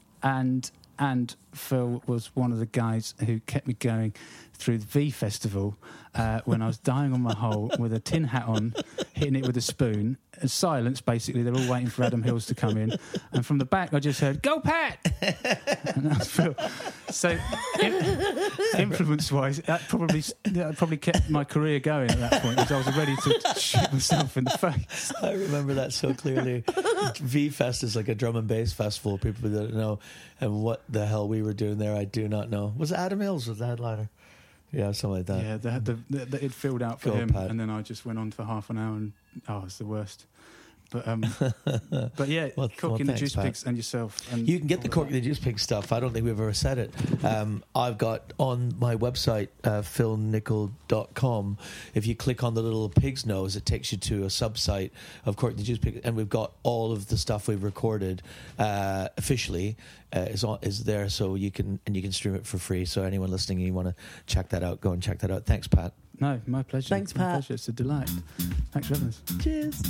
Phil was one of the guys who kept me going through the V Festival when I was dying on my hole with a tin hat on, hitting it with a spoon. Silence, basically. They're all waiting for Adam Hills to come in. And from the back, I just heard, "Go, Pat!" And that was Phil. So, influence-wise, that probably kept my career going at that point, because I was ready to shoot myself in the face. I remember that so clearly. V-Fest is like a drum and bass festival. People that don't know. And what the hell we were doing there, I do not know. Was it Adam Hills was the headliner? Yeah, something like that. Yeah, it filled out for him, Pat. And then I just went on for half an hour, and it's the worst. But yeah, Corky and the Juice Pigs and yourself. And you can get the Corky and the Juice Pigs stuff. I don't think we've ever said it. I've got on my website, philnicol.com, if you click on the little pig's nose, it takes you to a sub-site of Corky and the Juice Pigs, and we've got all of the stuff we've recorded officially is there, so you can stream it for free. So anyone listening, you want to check that out, go and check that out. Thanks, Pat. No, my pleasure. Thanks, Pat. My pleasure. It's a delight. Thanks for having us. Cheers.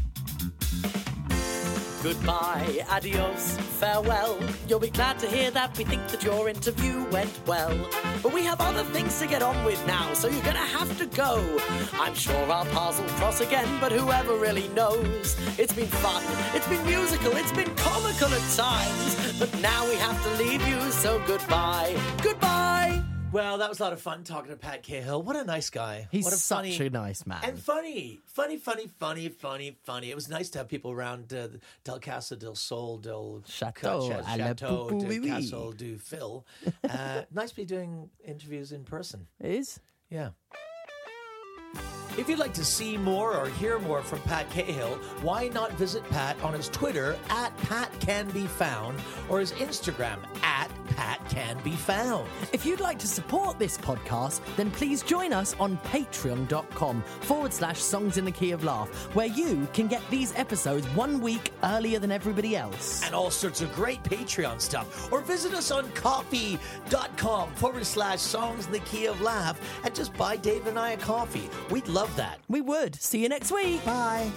Goodbye, adios, farewell. You'll be glad to hear that we think that your interview went well. But we have other things to get on with now, so you're gonna have to go. I'm sure our paths will cross again, but whoever really knows? It's been fun, it's been musical, it's been comical at times. But now we have to leave you, so goodbye. Goodbye! Well, that was a lot of fun talking to Pat Cahill. What a nice guy. He's what a such a nice man. And funny. It was nice to have people around Del Casa del Sol, del Chateau, Chateau de Castle du Phil. Nice to be doing interviews in person. It is? Yeah. If you'd like to see more or hear more from Pat Cahill, why not visit Pat on his Twitter @PatCanBeFound or his Instagram @PatCanBeFound. If you'd like to support this podcast, then please join us on patreon.com/Songs in the Key of Laugh, where you can get these episodes 1 week earlier than everybody else. And all sorts of great Patreon stuff. Or visit us on coffee.com/Songs in the Key of Laugh and just buy Dave and I a coffee. We'd love that. We would. See you next week. Bye.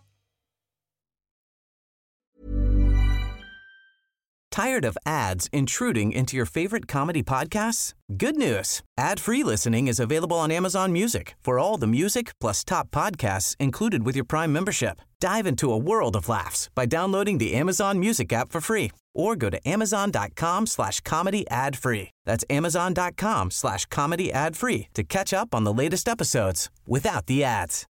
Tired of ads intruding into your favorite comedy podcasts? Good news. Ad-free listening is available on Amazon Music for all the music plus top podcasts included with your Prime membership. Dive into a world of laughs by downloading the Amazon Music app for free or go to amazon.com/comedy ad-free. That's amazon.com/comedy ad-free to catch up on the latest episodes without the ads.